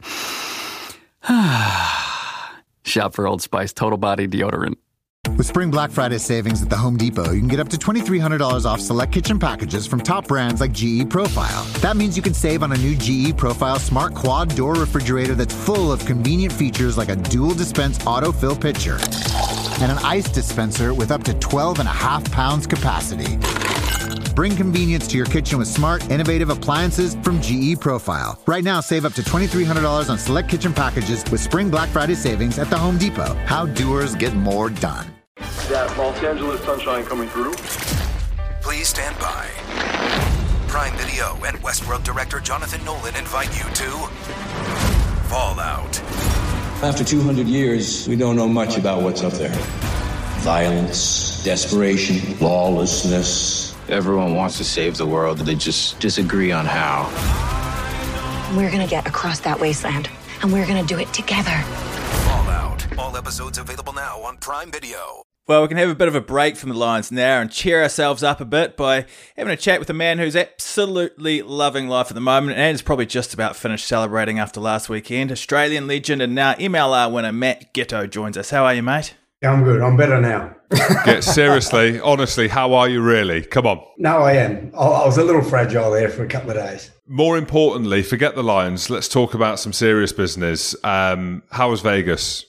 shop for Old Spice Total Body Deodorant. With Spring Black Friday savings at the Home Depot, you can get up to $2,300 off select kitchen packages from top brands like GE Profile. That means you can save on a new GE Profile Smart Quad Door Refrigerator that's full of convenient features like a dual dispense autofill pitcher and an ice dispenser with up to 12.5 pounds capacity. Bring convenience to your kitchen with smart, innovative appliances from GE Profile. Right now, save up to $2,300 on select kitchen packages with Spring Black Friday savings at the Home Depot. How doers get more done. That Los Angeles sunshine coming through. Please stand by. Prime Video and Westworld director Jonathan Nolan invite you to Fallout. After 200 years, we don't know much about what's up there. Violence, desperation, lawlessness. Everyone wants to save the world, they just disagree on how. We're gonna get across that wasteland, and we're gonna do it together. Fallout. All episodes available now on Prime Video. Well, we can have a bit of a break from the Lions now and cheer ourselves up a bit by having a chat with a man who's absolutely loving life at the moment and is probably just about finished celebrating after last weekend. Australian legend and now MLR winner Matt Giteau joins us. How are you, mate? I'm good. I'm better now. Seriously, honestly, how are you really? Come on. No, I am. I was a little fragile there for a couple of days. More importantly, forget the Lions. Let's talk about some serious business. How was Vegas?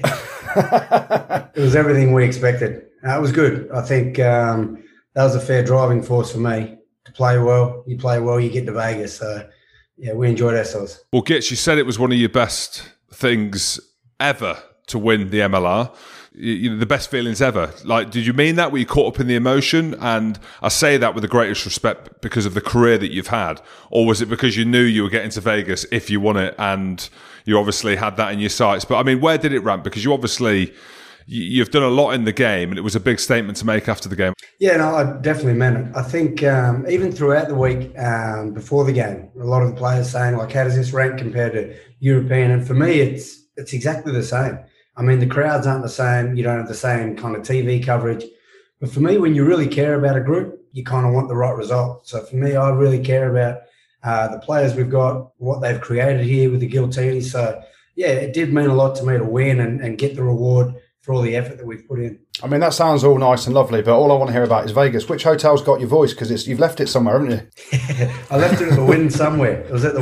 It was everything we expected. It was good. I think that was a fair driving force for me. To play well, you get to Vegas. So, yeah, we enjoyed ourselves. Well, Gitz, you said it was one of your best things ever to win the MLR. You know, the best feelings ever. Like, did you mean that? Were you caught up in the emotion? And I say that with the greatest respect because of the career that you've had. Or was it because you knew you were getting to Vegas if you won it and you obviously had that in your sights? But I mean, where did it ramp? Because you obviously, you've done a lot in the game and it was a big statement to make after the game. Yeah, no, I definitely meant it. I think even throughout the week before the game, a lot of the players saying, like, how does this rank compared to European? And for me, it's exactly the same. I mean, the crowds aren't the same. You don't have the same kind of TV coverage. But for me, when you really care about a group, you kind of want the right result. So for me, I really care about the players we've got, what they've created here with the Giltinis. So, yeah, it did mean a lot to me to win and get the reward for all the effort that we've put in. I mean, that sounds all nice and lovely, but all I want to hear about is Vegas. Which hotel's got your voice? Because you've left it somewhere, haven't you? I left it at the Wynn somewhere. It was at the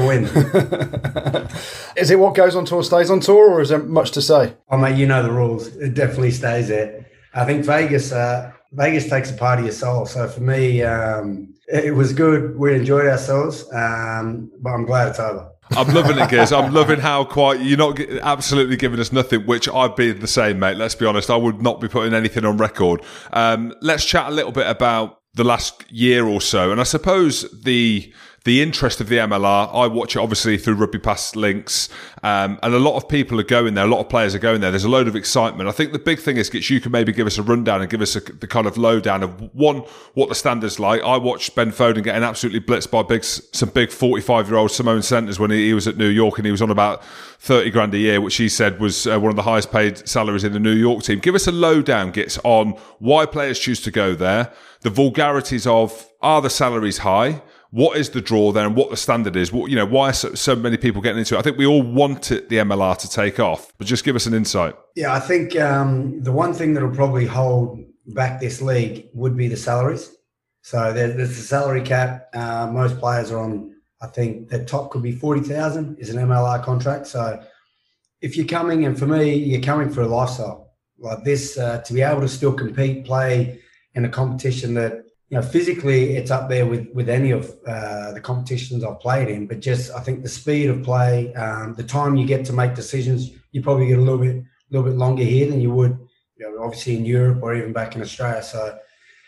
Wynn. Is it what goes on tour stays on tour, or is there much to say? Oh, mate, you know the rules. It definitely stays there. I think Vegas takes a part of your soul. So for me, it was good. We enjoyed ourselves, but I'm glad it's over. I'm loving it, Giz. I'm loving how quiet you're not absolutely giving us nothing, which I'd be the same, mate. Let's be honest. I would not be putting anything on record. Let's chat a little bit about the last year or so. And I suppose the interest of the MLR, I watch it obviously through Rugby Pass links, and a lot of people are going there, a lot of players are going there. There's a load of excitement. I think the big thing is, Gitz, you can maybe give us a rundown and give us the kind of lowdown of, one, what the standard's like. I watched Ben Foden getting absolutely blitzed by some big 45-year-old Samoan centres when he was at New York, and he was on about 30 grand a year, which he said was one of the highest paid salaries in the New York team. Give us a lowdown, Gitz, on why players choose to go there, the vulgarities of, are the salaries high? What is the draw there, and what the standard is? What, why are so many people getting into it? I think we all want the MLR to take off, but just give us an insight. Yeah, I think the one thing that will probably hold back this league would be the salaries. So there's the salary cap. Most players are on, I think the top could be 40,000 is an MLR contract. So if you're coming, and for me, you're coming for a lifestyle like this, to be able to still compete, play in a competition that, physically it's up there with any of the competitions I've played in, but just I think the speed of play, the time you get to make decisions, you probably get a little bit longer here than you would, obviously in Europe or even back in Australia. So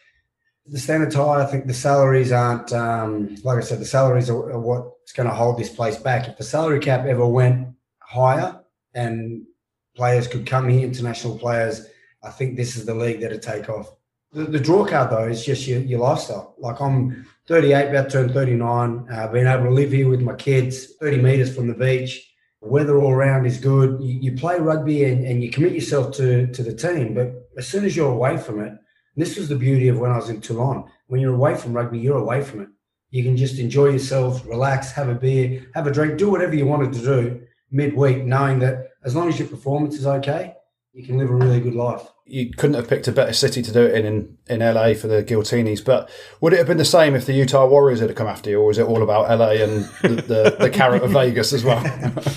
the standard's high. I think the salaries aren't, like I said, the salaries are what's going to hold this place back. If the salary cap ever went higher and players could come here, international players, I think this is the league that'd take off. The draw card, though, is just your lifestyle. Like, I'm 38, about to turn 39, being able to live here with my kids, 30 metres from the beach. The weather all around is good. You play rugby and you commit yourself to the team. But as soon as you're away from it, and this was the beauty of when I was in Toulon, when you're away from rugby, you're away from it. You can just enjoy yourself, relax, have a beer, have a drink, do whatever you wanted to do midweek, knowing that as long as your performance is okay, you can live a really good life. You couldn't have picked a better city to do it in LA for the Giltinis, but would it have been the same if the Utah Warriors had come after you, or was it all about LA and the carrot of Vegas as well?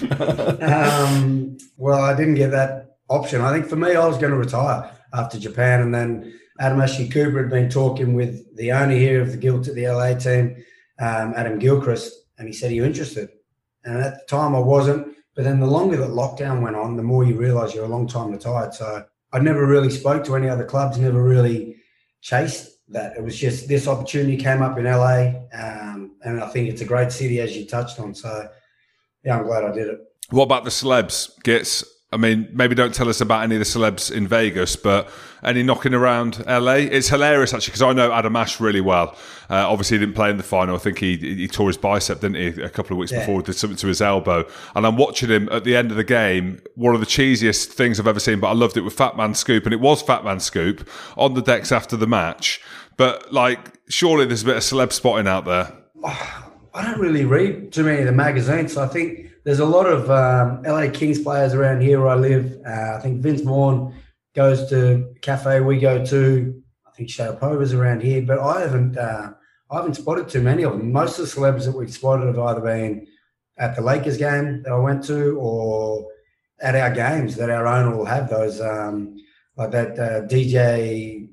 Well, I didn't get that option. I think for me, I was going to retire after Japan, and then Adam Ashley Cooper had been talking with the owner here of the LA team, Adam Gilchrist, and he said, "Are you interested?" And at the time, I wasn't. But then the longer that lockdown went on, the more you realise you're a long time retired. So I never really spoke to any other clubs, never really chased that. It was just this opportunity came up in LA, and I think it's a great city, as you touched on. So, yeah, I'm glad I did it. What about the celebs, Gitz? I mean, maybe don't tell us about any of the celebs in Vegas, but any knocking around LA? It's hilarious, actually, because I know Adam Ash really well. Obviously, he didn't play in the final. I think he tore his bicep, didn't he, a couple of weeks before, did something to his elbow. And I'm watching him at the end of the game, one of the cheesiest things I've ever seen, but I loved it, with Fat Man Scoop, and it was Fat Man Scoop on the decks after the match. But, like, surely there's a bit of celeb spotting out there. I don't really read too many of the magazines, so I think there's a lot of LA Kings players around here where I live. I think Vince Vaughn goes to a cafe we go to. I think Sharapova's around here, but I haven't spotted too many of them. Most of the celebs that we've spotted have either been at the Lakers game that I went to, or at our games that our owner will have those, like that DJ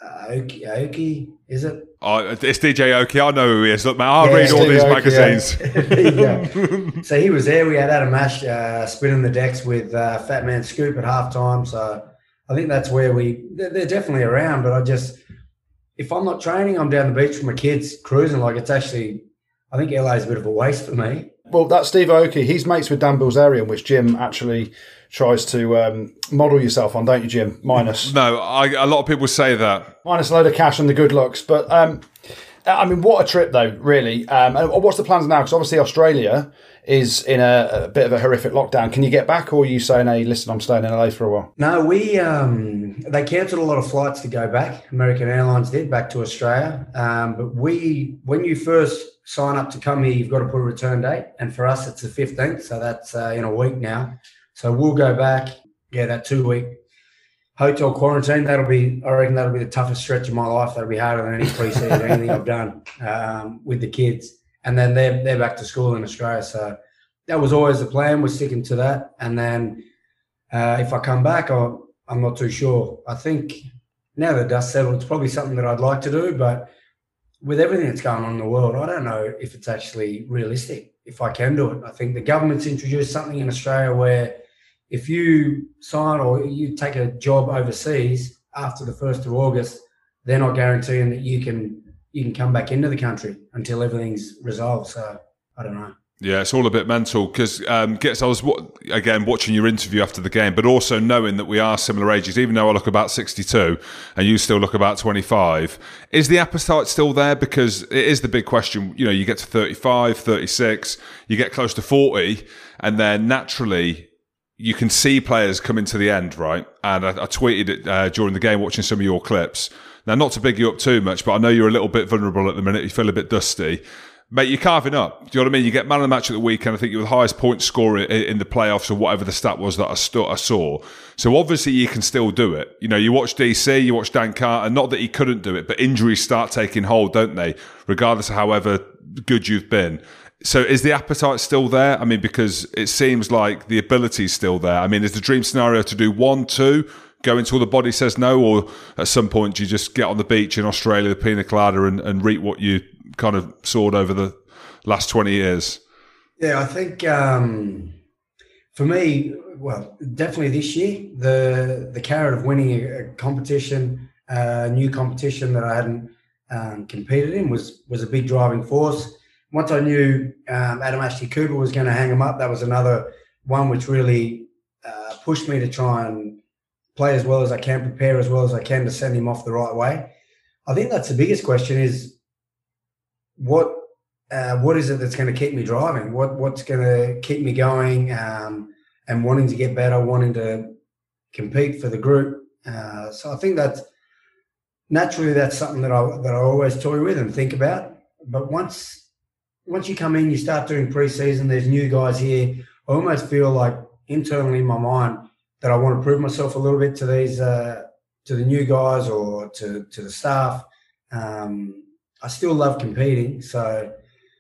Aoki, is it? It's DJ Aoki. I know who he is. Look, man, I read all these magazines. Yeah. So he was there. We had Adam Ash spinning the decks with Fat Man Scoop at halftime. So I think that's where they're definitely around. But if I'm not training, I'm down the beach with my kids cruising. Like, it's actually, I think LA is a bit of a waste for me. Well, that's Steve Aoki. He's mates with Dan Bilzerian, which Jim actually tries to model yourself on, don't you, Jim? Minus. No, a lot of people say that. Minus a load of cash and the good looks. But, I mean, what a trip, though, really. And what's the plans now? Because obviously Australia is in a bit of a horrific lockdown. Can you get back, or are you saying, hey, listen, I'm staying in LA for a while? No, they cancelled a lot of flights to go back. American Airlines did, back to Australia. But when you first sign up to come here, you've got to put a return date. And for us, it's the 15th. So that's in a week now. So we'll go back. Yeah, that 2-week hotel quarantine. I reckon that'll be the toughest stretch of my life. That'll be harder than any pre-season, anything I've done with the kids. And then they're back to school in Australia. So that was always the plan. We're sticking to that. And then if I come back, I'm not too sure. I think now that the dust settled, it's probably something that I'd like to do. But with everything that's going on in the world, I don't know if it's actually realistic, if I can do it. I think the government's introduced something in Australia where if you sign or you take a job overseas after the 1st of August, they're not guaranteeing that you can come back into the country until everything's resolved. So I don't know. Yeah, it's all a bit mental because, I was, again, watching your interview after the game, but also knowing that we are similar ages, even though I look about 62 and you still look about 25. Is the appetite still there? Because it is the big question. You know, you get to 35, 36, you get close to 40, and then naturally you can see players coming to the end, right? And I tweeted it during the game, watching some of your clips. Now, not to big you up too much, but I know you're a little bit vulnerable at the minute. You feel a bit dusty. Mate, you're carving up. Do you know what I mean? You get man of the match at the weekend. I think you're the highest point scorer in the playoffs or whatever the stat was that I saw. So obviously you can still do it. You know, you watch DC, you watch Dan Carter. Not that he couldn't do it, but injuries start taking hold, don't they? Regardless of however good you've been. So is the appetite still there? I mean, because it seems like the ability is still there. I mean, is the dream scenario to do 1, 2, go until the body says no, or at some point do you just get on the beach in Australia, the pina colada, and reap what you kind of soared over the last 20 years? Yeah, I think for me, well, definitely this year, the carrot of winning a competition, a new competition that I hadn't competed in was a big driving force. Once I knew Adam Ashley Cooper was going to hang him up, that was another one which really pushed me to try and play as well as I can, prepare as well as I can to send him off the right way. I think that's the biggest question is what is it that's going to keep me driving? What's going to keep me going and wanting to get better, wanting to compete for the group? So I think that's something that I always toy with and think about. But once you come in, you start doing pre-season, there's new guys here. I almost feel like internally in my mind that I want to prove myself a little bit to these, to the new guys or to the staff. I still love competing. So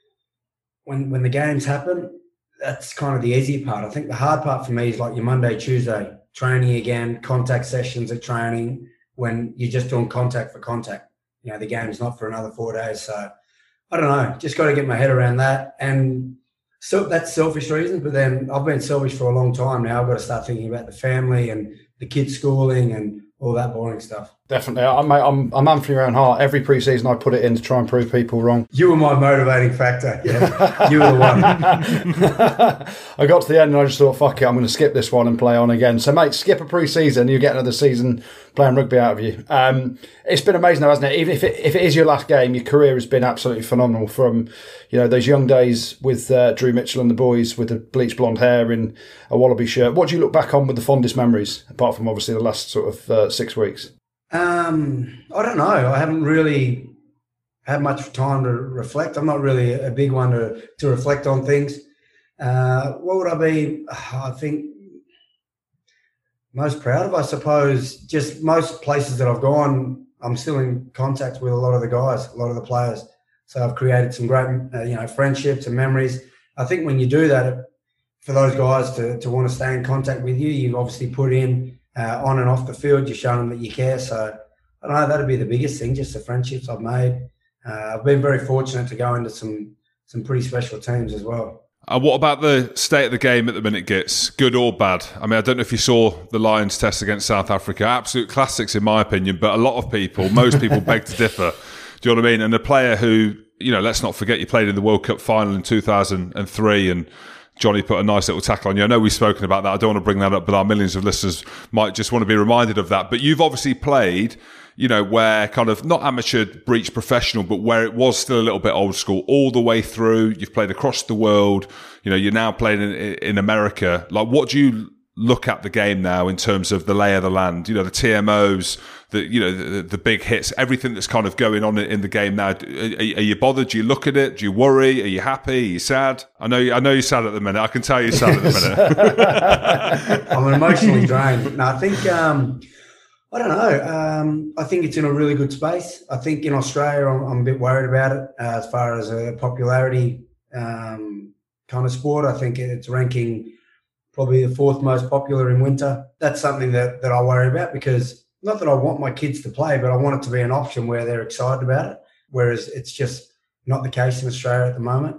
when the games happen, that's kind of the easy part. I think the hard part for me is like your Monday, Tuesday, training again, contact sessions at training when you're just doing contact for contact. You know, the game's not for another 4 days. So I don't know, just got to get my head around that. And so that's selfish reasons, but then I've been selfish for a long time now. I've got to start thinking about the family and the kids' schooling and all that boring stuff. Definitely. I'm Anthony around heart. Every pre-season I put it in to try and prove people wrong. You were my motivating factor. Yeah, you were the one. I got to the end and I just thought, fuck it, I'm going to skip this one and play on again. So, mate, skip a pre-season, you get another season playing rugby out of you. It's been amazing though, hasn't it? Even if it is your last game, your career has been absolutely phenomenal. From, you know, those young days with Drew Mitchell and the boys with the bleached blonde hair in a Wallaby shirt. What do you look back on with the fondest memories, apart from obviously the last sort of 6 weeks? I don't know. I haven't really had much time to reflect. I'm not really a big one to reflect on things. What would I be? I think most proud of, I suppose, just most places that I've gone, I'm still in contact with a lot of the guys, a lot of the players. So I've created some great, friendships and memories. I think when you do that, for those guys to want to stay in contact with you, you've obviously put in on and off the field, you're showing them that you care. So I don't know, that'd be the biggest thing, just the friendships I've made. I've been very fortunate to go into some pretty special teams as well. What about the state of the game at the minute, Gits? Good or bad? I mean, I don't know if you saw the Lions test against South Africa. Absolute classics in my opinion, but a lot of people, most people beg to differ. Do you know what I mean? And a player who, let's not forget, you played in the World Cup final in 2003 and Johnny put a nice little tackle on you. I know we've spoken about that. I don't want to bring that up, but our millions of listeners might just want to be reminded of that. But you've obviously played, where kind of not amateur breach professional, but where it was still a little bit old school all the way through. You've played across the world. You're now playing in America. Like, what do you look at the game now in terms of the lay of the land? The TMOs, the big hits, everything that's kind of going on in the game now. Are you bothered? Do you look at it? Do you worry? Are you happy? Are you sad? I know you're sad at the minute. I can tell you're sad at the minute. I'm emotionally drained. No, I think I don't know. I think it's in a really good space. I think in Australia, I'm a bit worried about it as far as a popularity kind of sport. I think it's ranking probably the 4th most popular in winter. That's something that I worry about, because not that I want my kids to play, but I want it to be an option where they're excited about it, whereas it's just not the case in Australia at the moment.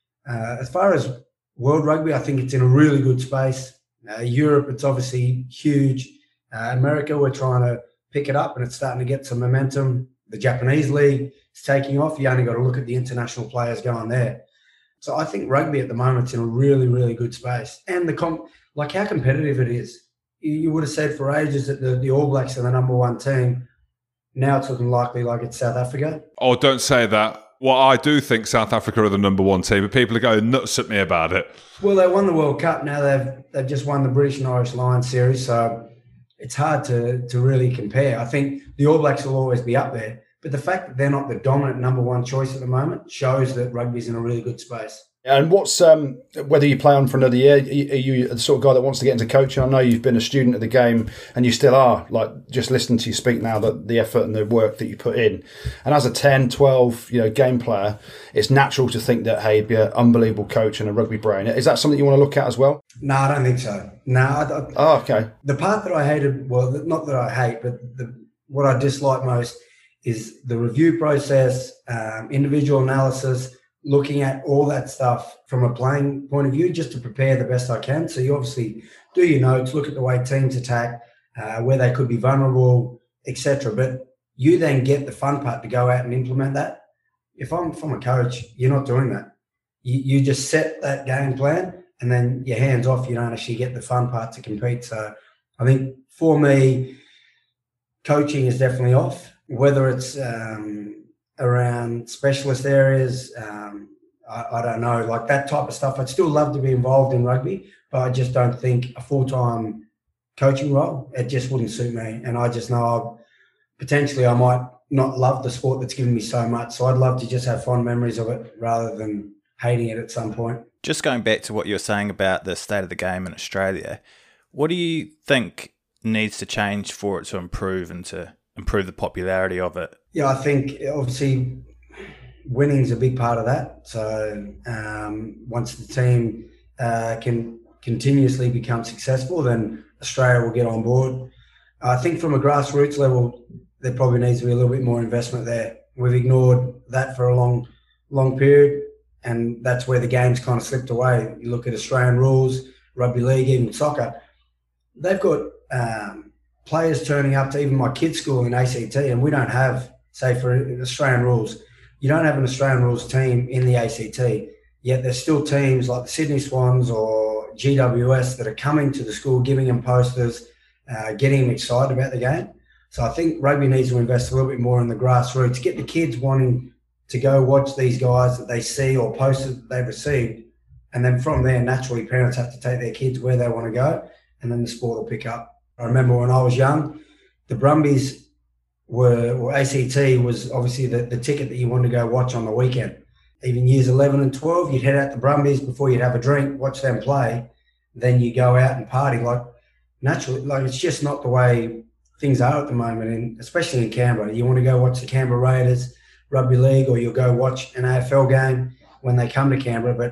As far as world rugby, I think it's in a really good space. Europe, it's obviously huge. America, we're trying to pick it up and it's starting to get some momentum. The Japanese league is taking off. You only got to look at the international players going there. So I think rugby at the moment is in a really, really good space. And how competitive it is. You would have said for ages that the All Blacks are the number one team. Now it's looking likely like it's South Africa. Oh, don't say that. Well, I do think South Africa are the number one team, but people are going nuts at me about it. Well, they won the World Cup. Now they've just won the British and Irish Lions series. So it's hard to really compare. I think the All Blacks will always be up there. But the fact that they're not the dominant number one choice at the moment shows that rugby's in a really good space. And what's whether you play on for another year, are you the sort of guy that wants to get into coaching? I know you've been a student of the game and you still are, like just listening to you speak now, that the effort and the work that you put in. And as a 10, 12, game player, it's natural to think that, hey, he'd be an unbelievable coach and a rugby brain. Is that something you want to look at as well? No, I don't think so. No. Okay. The part that I hated, well, not that I hate, but what I dislike most is the review process, individual analysis, looking at all that stuff from a playing point of view, just to prepare the best I can. So you obviously do your notes, look at the way teams attack, where they could be vulnerable, etc. But you then get the fun part to go out and implement that. If I'm a coach, you're not doing that. You just set that game plan and then your hands off. You don't actually get the fun part to compete. So I think for me, coaching is definitely off. Whether it's around specialist areas, I don't know, like that type of stuff. I'd still love to be involved in rugby, but I just don't think a full-time coaching role, it just wouldn't suit me. And I just know potentially I might not love the sport that's given me so much. So I'd love to just have fond memories of it rather than hating it at some point. Just going back to what you were saying about the state of the game in Australia, what do you think needs to change for it to improve and to improve the popularity of it? Yeah, I think obviously winning's a big part of that. So once the team can continuously become successful, then Australia will get on board. I think from a grassroots level, there probably needs to be a little bit more investment there. We've ignored that for a long period, and that's where the game's kind of slipped away. You look at Australian rules, rugby league, even soccer, they've got players turning up to even my kids' school in ACT, and we don't have, say, for Australian rules, you don't have an Australian rules team in the ACT, yet there's still teams like the Sydney Swans or GWS that are coming to the school, giving them posters, getting them excited about the game. So I think rugby needs to invest a little bit more in the grassroots, get the kids wanting to go watch these guys that they see or posters that they've received. And then from there, naturally, parents have to take their kids where they want to go, and then the sport will pick up. I remember when I was young, the Brumbies ACT was obviously the ticket that you wanted to go watch on the weekend. Even years 11 and 12, you'd head out to Brumbies before you'd have a drink, watch them play, then you go out and party. Like, naturally, like, it's just not the way things are at the moment, and especially in Canberra. You want to go watch the Canberra Raiders rugby league, or you'll go watch an AFL game when they come to Canberra, but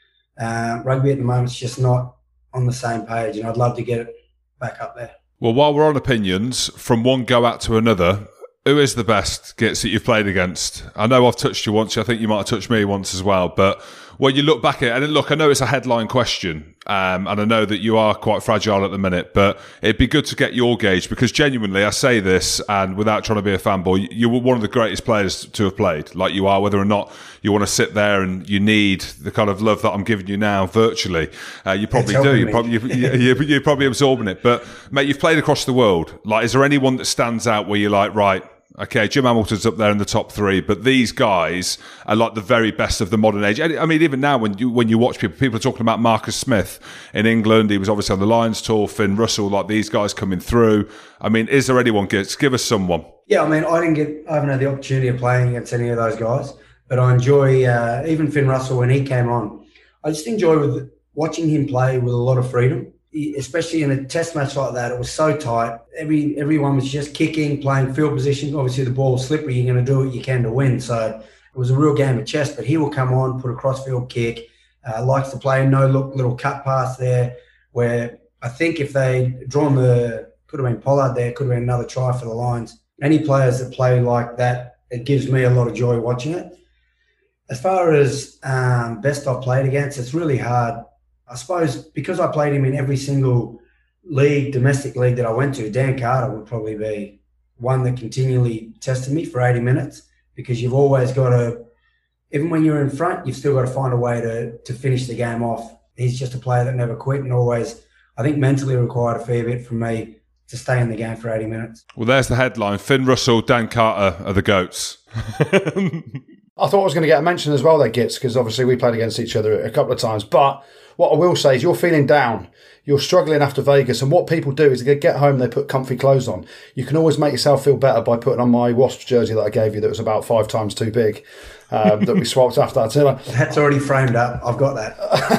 rugby at the moment is just not on the same page, and I'd love to get it back up there. Well, while we're on opinions, from one go out to another, who is the best Gits that you've played against? I know I've touched you once. I think you might have touched me once as well. But when you look back at it, and look, I know it's a headline question, and I know that you are quite fragile at the minute, but it'd be good to get your gauge, because genuinely, I say this, and without trying to be a fanboy, you were one of the greatest players to have played, like you are, whether or not you want to sit there and you need the kind of love that I'm giving you now virtually. You probably do. You're probably absorbing it. But, mate, you've played across the world. Like, is there anyone that stands out where you're like, right, okay, Jim Hamilton's up there in the top three, but these guys are like the very best of the modern age. I mean, even now when you watch people are talking about Marcus Smith in England. He was obviously on the Lions tour, Finn Russell, like these guys coming through. I mean, is there anyone? Give us someone. Yeah, I mean, I haven't had the opportunity of playing against any of those guys, but I enjoy, even Finn Russell when he came on, I just enjoy watching him play with a lot of freedom. Especially in a test match like that, it was so tight. Everyone was just kicking, playing field position. Obviously, the ball was slippery. You're going to do what you can to win. So it was a real game of chess. But he will come on, put a cross-field kick, likes to play a no-look little cut pass there, where I think if they'd drawn could have been Pollard there, could have been another try for the Lions. Any players that play like that, it gives me a lot of joy watching it. As far as best I've played against, it's really hard. I suppose because I played him in every single domestic league that I went to, Dan Carter would probably be one that continually tested me for 80 minutes, because you've always got to, even when you're in front, you've still got to find a way to finish the game off. He's just a player that never quit, and always, I think, mentally required a fair bit from me to stay in the game for 80 minutes. Well, there's the headline. Finn Russell, Dan Carter are the GOATs. I thought I was going to get a mention as well there, Gits, because obviously we played against each other a couple of times. But what I will say is you're feeling down. You're struggling after Vegas. And what people do is they get home, they put comfy clothes on. You can always make yourself feel better by putting on my Wasps jersey that I gave you that was about 5 times too big. That we swapped after that. That's already framed up. I've got that.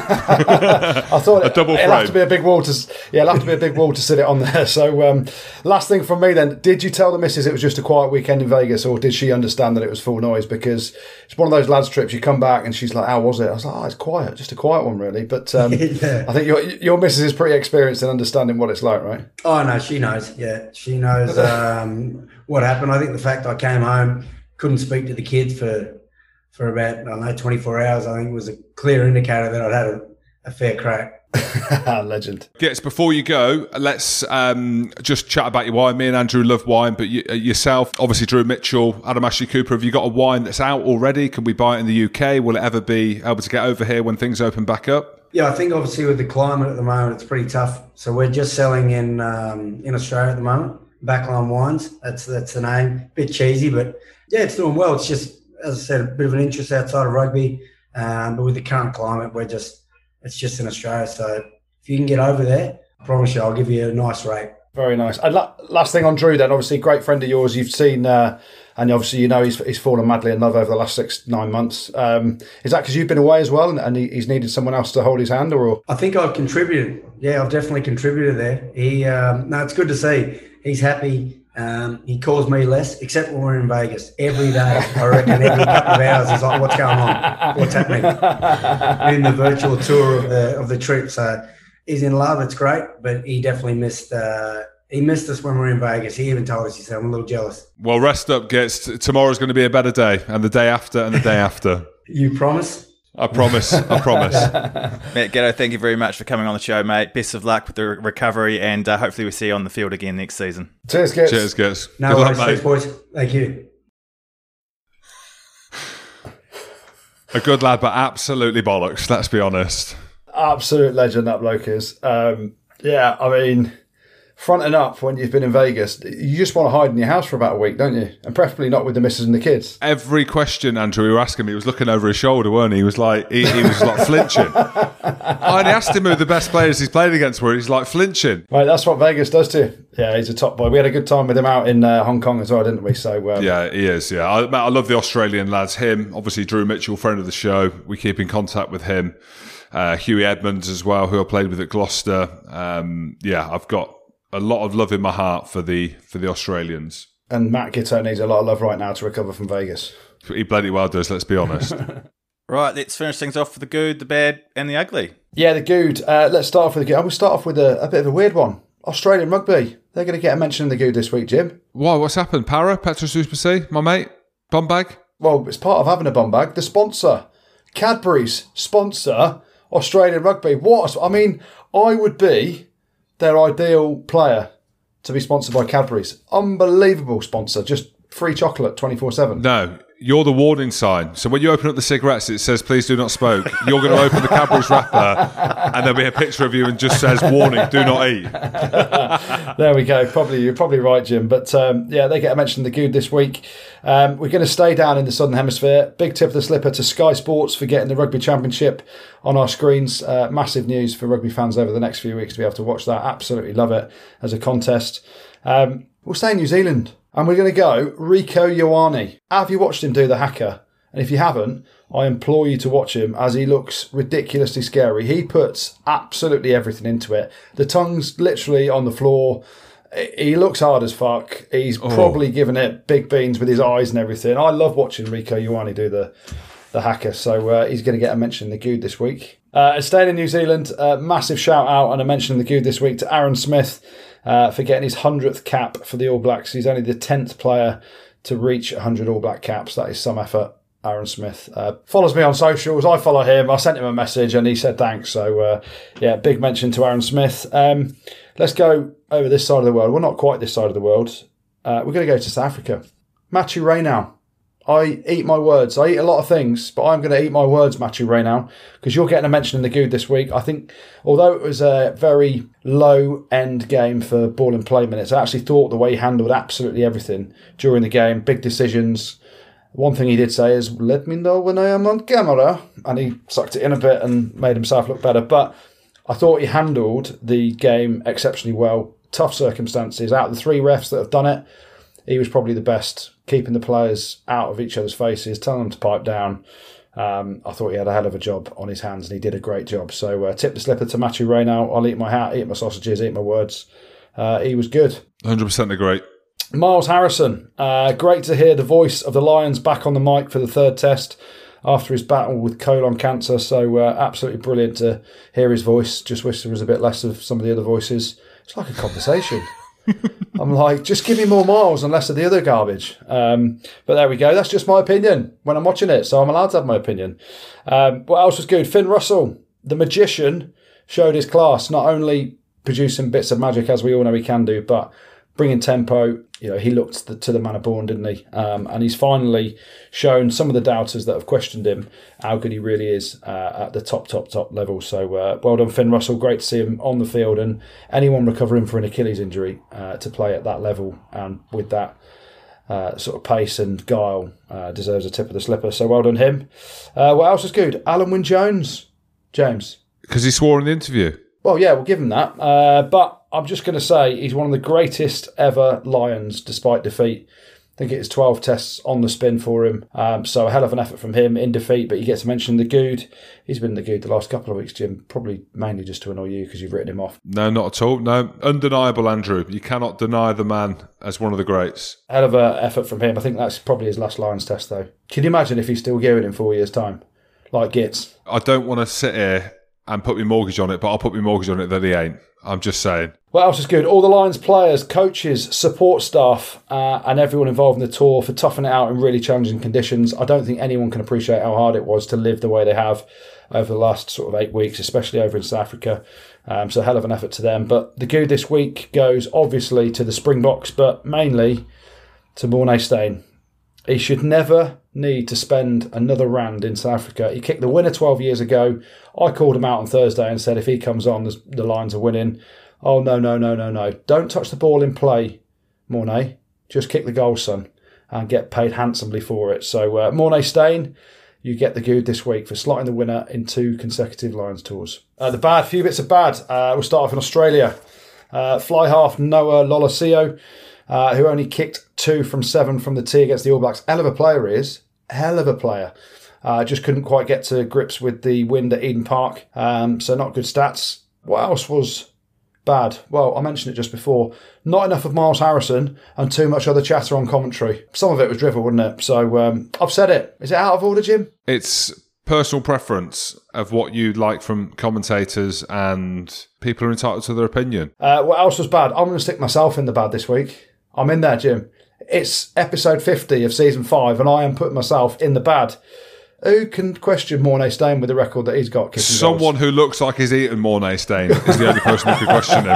I thought a double frame. It'll have to be a big wall to sit it on there. So last thing from me then, did you tell the missus it was just a quiet weekend in Vegas, or did she understand that it was full noise? Because it's one of those lads trips, you come back and she's like, how was it? I was like, it's quiet, just a quiet one really. But yeah. I think your missus is pretty experienced in understanding what it's like, right? Oh no, she knows. Yeah, she knows what happened. I think the fact I came home, couldn't speak to the kids for about, I don't know, 24 hours, I think was a clear indicator that I'd had a fair crack. Legend. Gits, before you go, let's just chat about your wine. Me and Andrew love wine, but yourself, obviously Drew Mitchell, Adam Ashley Cooper, have you got a wine that's out already? Can we buy it in the UK? Will it ever be able to get over here when things open back up? Yeah, I think obviously with the climate at the moment, it's pretty tough. So we're just selling in Australia at the moment. Backline Wines, that's the name. Bit cheesy, but yeah, it's doing well. It's just, as I said, a bit of an interest outside of rugby, but with the current climate, it's just in Australia. So if you can get over there, I promise you, I'll give you a nice rate. Very nice. And last thing on Drew then, obviously great friend of yours. You've seen, and obviously you know he's fallen madly in love over the last 6-9 months. Is that because you've been away as well and he's needed someone else to hold his hand? Or I think I've contributed. Yeah, I've definitely contributed there. It's good to see. He's happy. He calls me less, except when we're in Vegas. Every day, I reckon, every couple of hours, he's like, what's going on? What's happening? In the virtual tour of the trip. So he's in love. It's great. But he definitely missed us when we were in Vegas. He even told us, he said, I'm a little jealous. Well, rest up, Gits. Tomorrow's going to be a better day, and the day after, and the day after. You promise? I promise. Matt Giddo, thank you very much for coming on the show, mate. Best of luck with the recovery, and hopefully we see you on the field again next season. Cheers, Gits. Cheers, Gits. No Good worries, luck, mate. boys. Thank you. A good lad, but absolutely bollocks, let's be honest. Absolute legend, that bloke is. Yeah, I mean, fronting up when you've been in Vegas, you just want to hide in your house for about a week, don't you? And preferably not with the missus and the kids. Every question, Andrew, we were asking him, he was looking over his shoulder, weren't he? He was like, he was like flinching. I only asked him who the best players he's played against were. He's like flinching. Right, that's what Vegas does to you. Yeah, he's a top boy. We had a good time with him out in Hong Kong as well, didn't we? So yeah, he is. Yeah, I love the Australian lads. Him, obviously, Drew Mitchell, friend of the show. We keep in contact with him. Hughie Edmonds as well, who I played with at Gloucester. Yeah, I've got a lot of love in my heart for the Australians. And Matt Gitto needs a lot of love right now to recover from Vegas. He bloody well does, let's be honest. Right, let's finish things off with the good, the bad, and the ugly. Yeah, the good. Let's start off with the good. I will start off with a bit of a weird one. Australian rugby. They're going to get a mention in the good this week, Jim. Why? What's happened? Para, Petra Super C, my mate? Bum bag? Well, it's part of having a bum bag. The sponsor, Cadbury's sponsor, Australian rugby. I mean, I would be their ideal player to be sponsored by Cadbury's. Unbelievable sponsor. Just free chocolate 24/7. No, you're the warning sign. So when you open up the cigarettes, it says, please do not smoke. You're going to open the Cadbury's wrapper and there'll be a picture of you and just says, warning, do not eat. There we go. You're probably right, Jim. But yeah, they get a mention in the good this week. We're going to stay down in the Southern Hemisphere. Big tip of the slipper to Sky Sports for getting the Rugby Championship on our screens. Massive news for rugby fans over the next few weeks to be able to watch that. Absolutely love it as a contest. We'll stay in New Zealand. And we're going to go Rieko Ioane. Have you watched him do the haka? And if you haven't, I implore you to watch him as he looks ridiculously scary. He puts absolutely everything into it. The tongue's literally on the floor. He looks hard as fuck. He's probably given it big beans with his eyes and everything. I love watching Rieko Ioane do the haka. So he's going to get a mention in the good this week. Staying in New Zealand, massive shout out and a mention in the good this week to Aaron Smith. For getting his 100th cap for the All Blacks. He's only the 10th player to reach 100 All Black caps. That is some effort. Aaron Smith follows me on socials. I follow him. I sent him a message and he said thanks. So, yeah, big mention to Aaron Smith. Let's go over this side of the world. Well, not quite this side of the world. We're going to go to South Africa. Matu Reynau. I eat my words. I eat a lot of things, but I'm going to eat my words, Matu Reynau, because you're getting a mention in the good this week. I think, although it was a very low-end game for ball and play minutes, I actually thought the way he handled absolutely everything during the game, big decisions. One thing he did say is, let me know when I am on camera, and he sucked it in a bit and made himself look better. But I thought he handled the game exceptionally well. Tough circumstances. Out of the three refs that have done it, he was probably the best, keeping the players out of each other's faces, telling them to pipe down. I thought he had a hell of a job on his hands and he did a great job. So tip the slipper to Matu Reynau. I'll eat my hat, eat my sausages, eat my words. He was good. 100% agree. Miles Harrison. Great to hear the voice of the Lions back on the mic for the third test after his battle with colon cancer. So absolutely brilliant to hear his voice. Just wish there was a bit less of some of the other voices. It's like a conversation. I'm like, just give me more Miles and less of the other garbage. But there we go. That's just my opinion when I'm watching it, so I'm allowed to have my opinion. What else was good? Finn Russell, the magician, showed his class, not only producing bits of magic, as we all know he can do, but bringing tempo. You know, he looked to the manner born, didn't he? And he's finally shown some of the doubters that have questioned him how good he really is at the top level. So well done, Finn Russell. Great to see him on the field, and anyone recovering from an Achilles injury to play at that level and with that sort of pace and guile deserves a tip of the slipper. So well done him. What else is good? Alan Wynne-Jones, James. Because he swore in the interview. Well, yeah, we'll give him that. But I'm just going to say he's one of the greatest ever Lions, despite defeat. I think it's 12 tests on the spin for him. So a hell of an effort from him in defeat, but he gets to mention the good. He's been the good the last couple of weeks, Jim. Probably mainly just to annoy you because you've written him off. No, not at all. No, undeniable, Andrew. You cannot deny the man as one of the greats. Hell of an effort from him. I think that's probably his last Lions test, though. Can you imagine if he's still going in 4 years' time? Like Gitz. I don't want to sit here and put my mortgage on it, but I'll put my mortgage on it that he ain't. I'm just saying. What else is good? All the Lions players, coaches, support staff, and everyone involved in the tour for toughing it out in really challenging conditions. I don't think anyone can appreciate how hard it was to live the way they have over the last sort of 8 weeks, especially over in South Africa. So a hell of an effort to them. But the good this week goes obviously to the Springboks, but mainly to Morné Steyn. He should never need to spend another rand in South Africa. He kicked the winner 12 years ago. I called him out on Thursday and said if he comes on, the Lions are winning. Oh, no. Don't touch the ball in play, Morné. Just kick the goal, son, and get paid handsomely for it. So, Morné Steyn, you get the good this week for slotting the winner in 2 consecutive Lions tours. The bad, few bits of bad. We'll start off in Australia. Fly half Noah Lolosio, who only kicked 2 from 7 from the tee against the All Blacks. Hell of a player he is. Hell of a player. Just couldn't quite get to grips with the wind at Eden Park. So not good stats. What else was bad? Well, I mentioned it just before. Not enough of Miles Harrison and too much other chatter on commentary. Some of it was drivel, wasn't it? So I've said it. Is it out of order, Jim? It's personal preference of what you like from commentators, and people are entitled to their opinion. What else was bad? I'm going to stick myself in the bad this week. I'm in there, Jim. It's episode 50 of season 5, and I am putting myself in the bad. Who can question Morné Steyn with the record that he's got? Someone goals? Who looks like he's eaten Morné Steyn is the only person who can question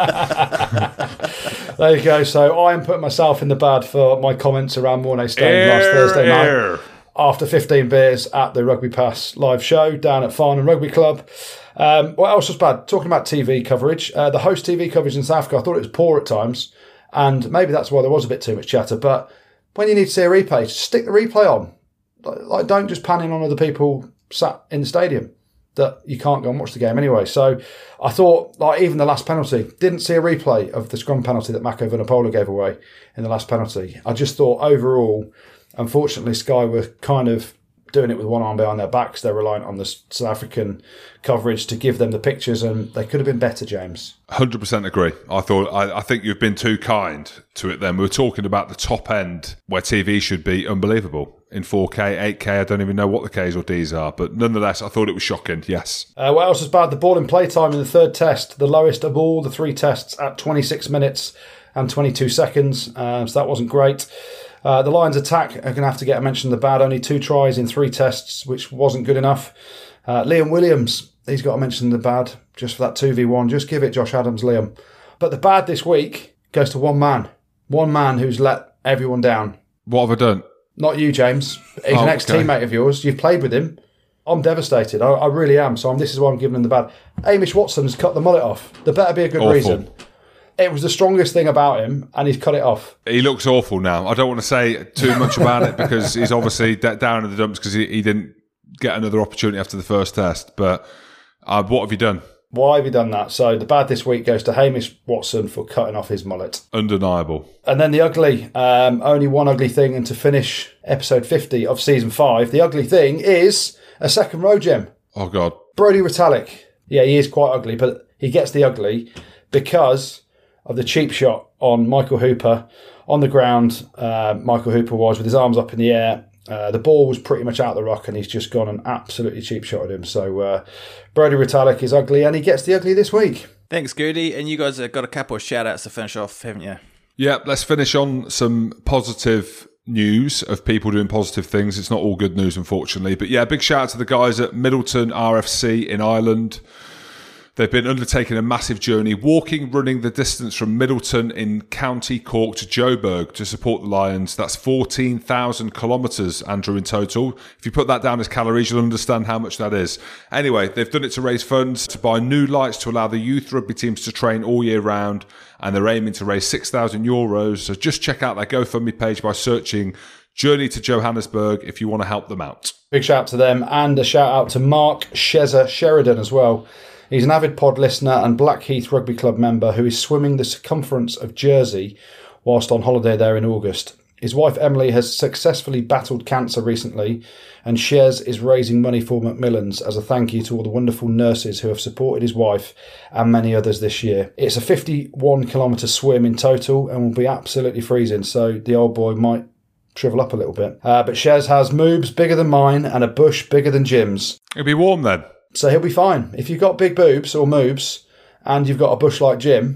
him. There you go. So I am putting myself in the bad for my comments around Morné Steyn last Thursday night after 15 beers at the Rugby Pass live show down at Farnham Rugby Club. What else was bad? Talking about TV coverage. The host TV coverage in South Africa, I thought it was poor at times, and maybe that's why there was a bit too much chatter. But when you need to see a replay, just stick the replay on. Like, don't just pan in on other people sat in the stadium that you can't go and watch the game anyway. So I thought, like, even the last penalty, didn't see a replay of the scrum penalty that Mako Vunipola gave away in the last penalty. I just thought overall, unfortunately, Sky were kind of doing it with one arm behind their backs. They're reliant on the South African coverage to give them the pictures, and they could have been better, James. 100% agree. I think you've been too kind to it then. We were talking about the top end where TV should be unbelievable. In 4K, 8K, I don't even know what the Ks or Ds are, but nonetheless, I thought it was shocking, yes. What else was bad? The ball in play time in the third test, the lowest of all the 3 tests at 26 minutes and 22 seconds, so that wasn't great. The Lions attack are going to have to get a mention of the bad. Only 2 tries in 3 tests, which wasn't good enough. Liam Williams, he's got a mention of the bad just for that 2v1. Just give it Josh Adams, Liam. But the bad this week goes to one man. One man who's let everyone down. What have I done? Not you, James. He's an ex-teammate of yours. You've played with him. I'm devastated. I really am. So this is why I'm giving him the bad. Hamish Watson's cut the mullet off. There better be a good reason. It was the strongest thing about him, and he's cut it off. He looks awful now. I don't want to say too much about it because he's obviously down in the dumps because he didn't get another opportunity after the first test. But what have you done? Why have you done that? So the bad this week goes to Hamish Watson for cutting off his mullet. Undeniable. And then the ugly. Only one ugly thing, and to finish episode 50 of season 5, the ugly thing is a second row, Jim. Oh, God. Brodie Retallick. Yeah, he is quite ugly, but he gets the ugly because of the cheap shot on Michael Hooper. On the ground, Michael Hooper was with his arms up in the air. The ball was pretty much out the ruck, and he's just gone an absolutely cheap shot at him. So Brodie Retallick is ugly, and he gets the ugly this week. Thanks, Goody. And you guys have got a couple of shout-outs to finish off, haven't you? Yeah, let's finish on some positive news of people doing positive things. It's not all good news, unfortunately. But yeah, big shout out to the guys at Middleton RFC in Ireland. They've been undertaking a massive journey, running the distance from Middleton in County Cork to Joburg to support the Lions. That's 14,000 kilometres, Andrew, in total. If you put that down as calories, you'll understand how much that is. Anyway, they've done it to raise funds to buy new lights to allow the youth rugby teams to train all year round, and they're aiming to raise €6,000. So just check out their GoFundMe page by searching Journey to Johannesburg if you want to help them out. Big shout out to them, and a shout out to Mark Sheza Sheridan as well. He's an avid pod listener and Blackheath Rugby Club member who is swimming the circumference of Jersey whilst on holiday there in August. His wife Emily has successfully battled cancer recently, and Shez is raising money for Macmillan's as a thank you to all the wonderful nurses who have supported his wife and many others this year. It's a 51-kilometre swim in total and will be absolutely freezing, so the old boy might shrivel up a little bit. But Shez has moobs bigger than mine and a bush bigger than Jim's. It'll be warm then. So he'll be fine. If you've got big boobs or moobs and you've got a bush like Jim,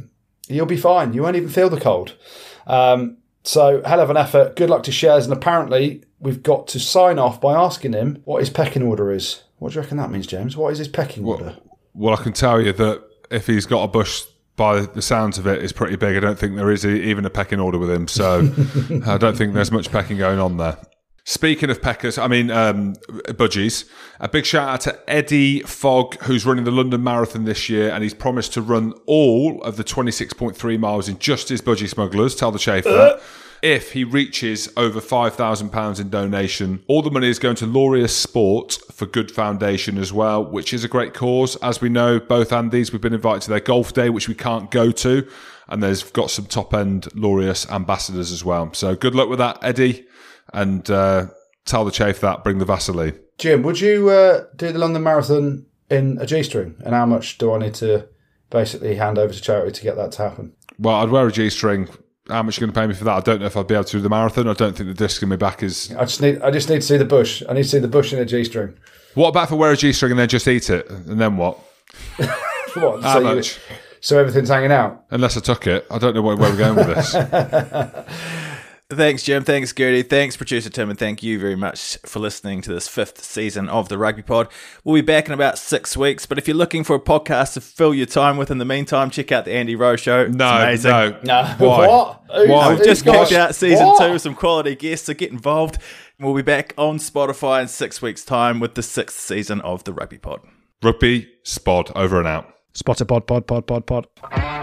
You'll be fine. You won't even feel the cold. So, hell of an effort. Good luck to Shares. And apparently, we've got to sign off by asking him what his pecking order is. What do you reckon that means, James? What is his pecking order? Well, I can tell you that if he's got a bush, by the sounds of it, is pretty big. I don't think there is even a pecking order with him. So, I don't think there's much pecking going on there. Speaking of peckers, budgies, a big shout out to Eddie Fogg, who's running the London Marathon this year, and he's promised to run all of the 26.3 miles in just his budgie smugglers. Tell the Chafe that. If he reaches over £5,000 in donation, all the money is going to Laureus Sport for Good Foundation as well, which is a great cause. As we know, both Andys, we've been invited to their golf day, which we can't go to, and they've got some top-end Laureus ambassadors as well. So good luck with that, Eddie. And tell the Chafe that, bring the Vaseline. Jim, would you do the London Marathon in a G-string? And how much do I need to basically hand over to charity to get that to happen? Well, I'd wear a G-string. How much are you going to pay me for that? I don't know if I'd be able to do the marathon. I don't think the disc in my back is... I just need to see the bush. I need to see the bush in a G-string. What about if I wear a G-string and then just eat it? And then what? What? How much? So everything's hanging out? Unless I took it. I don't know where we're going with this. Thanks, Jim. Thanks, Gertie. Thanks, Producer Tim. And thank you very much for listening to this 5th season of the Rugby Pod. We'll be back in about 6 weeks. But if you're looking for a podcast to fill your time with in the meantime, check out the Andy Rowe Show. No. It's amazing. No. Why? What? Why? We've just kicked out season 2 with some quality guests, so get involved. We'll be back on Spotify in 6 weeks' time with the 6th season of the Rugby Pod. Rugby, Spod, over and out. Spotter pod.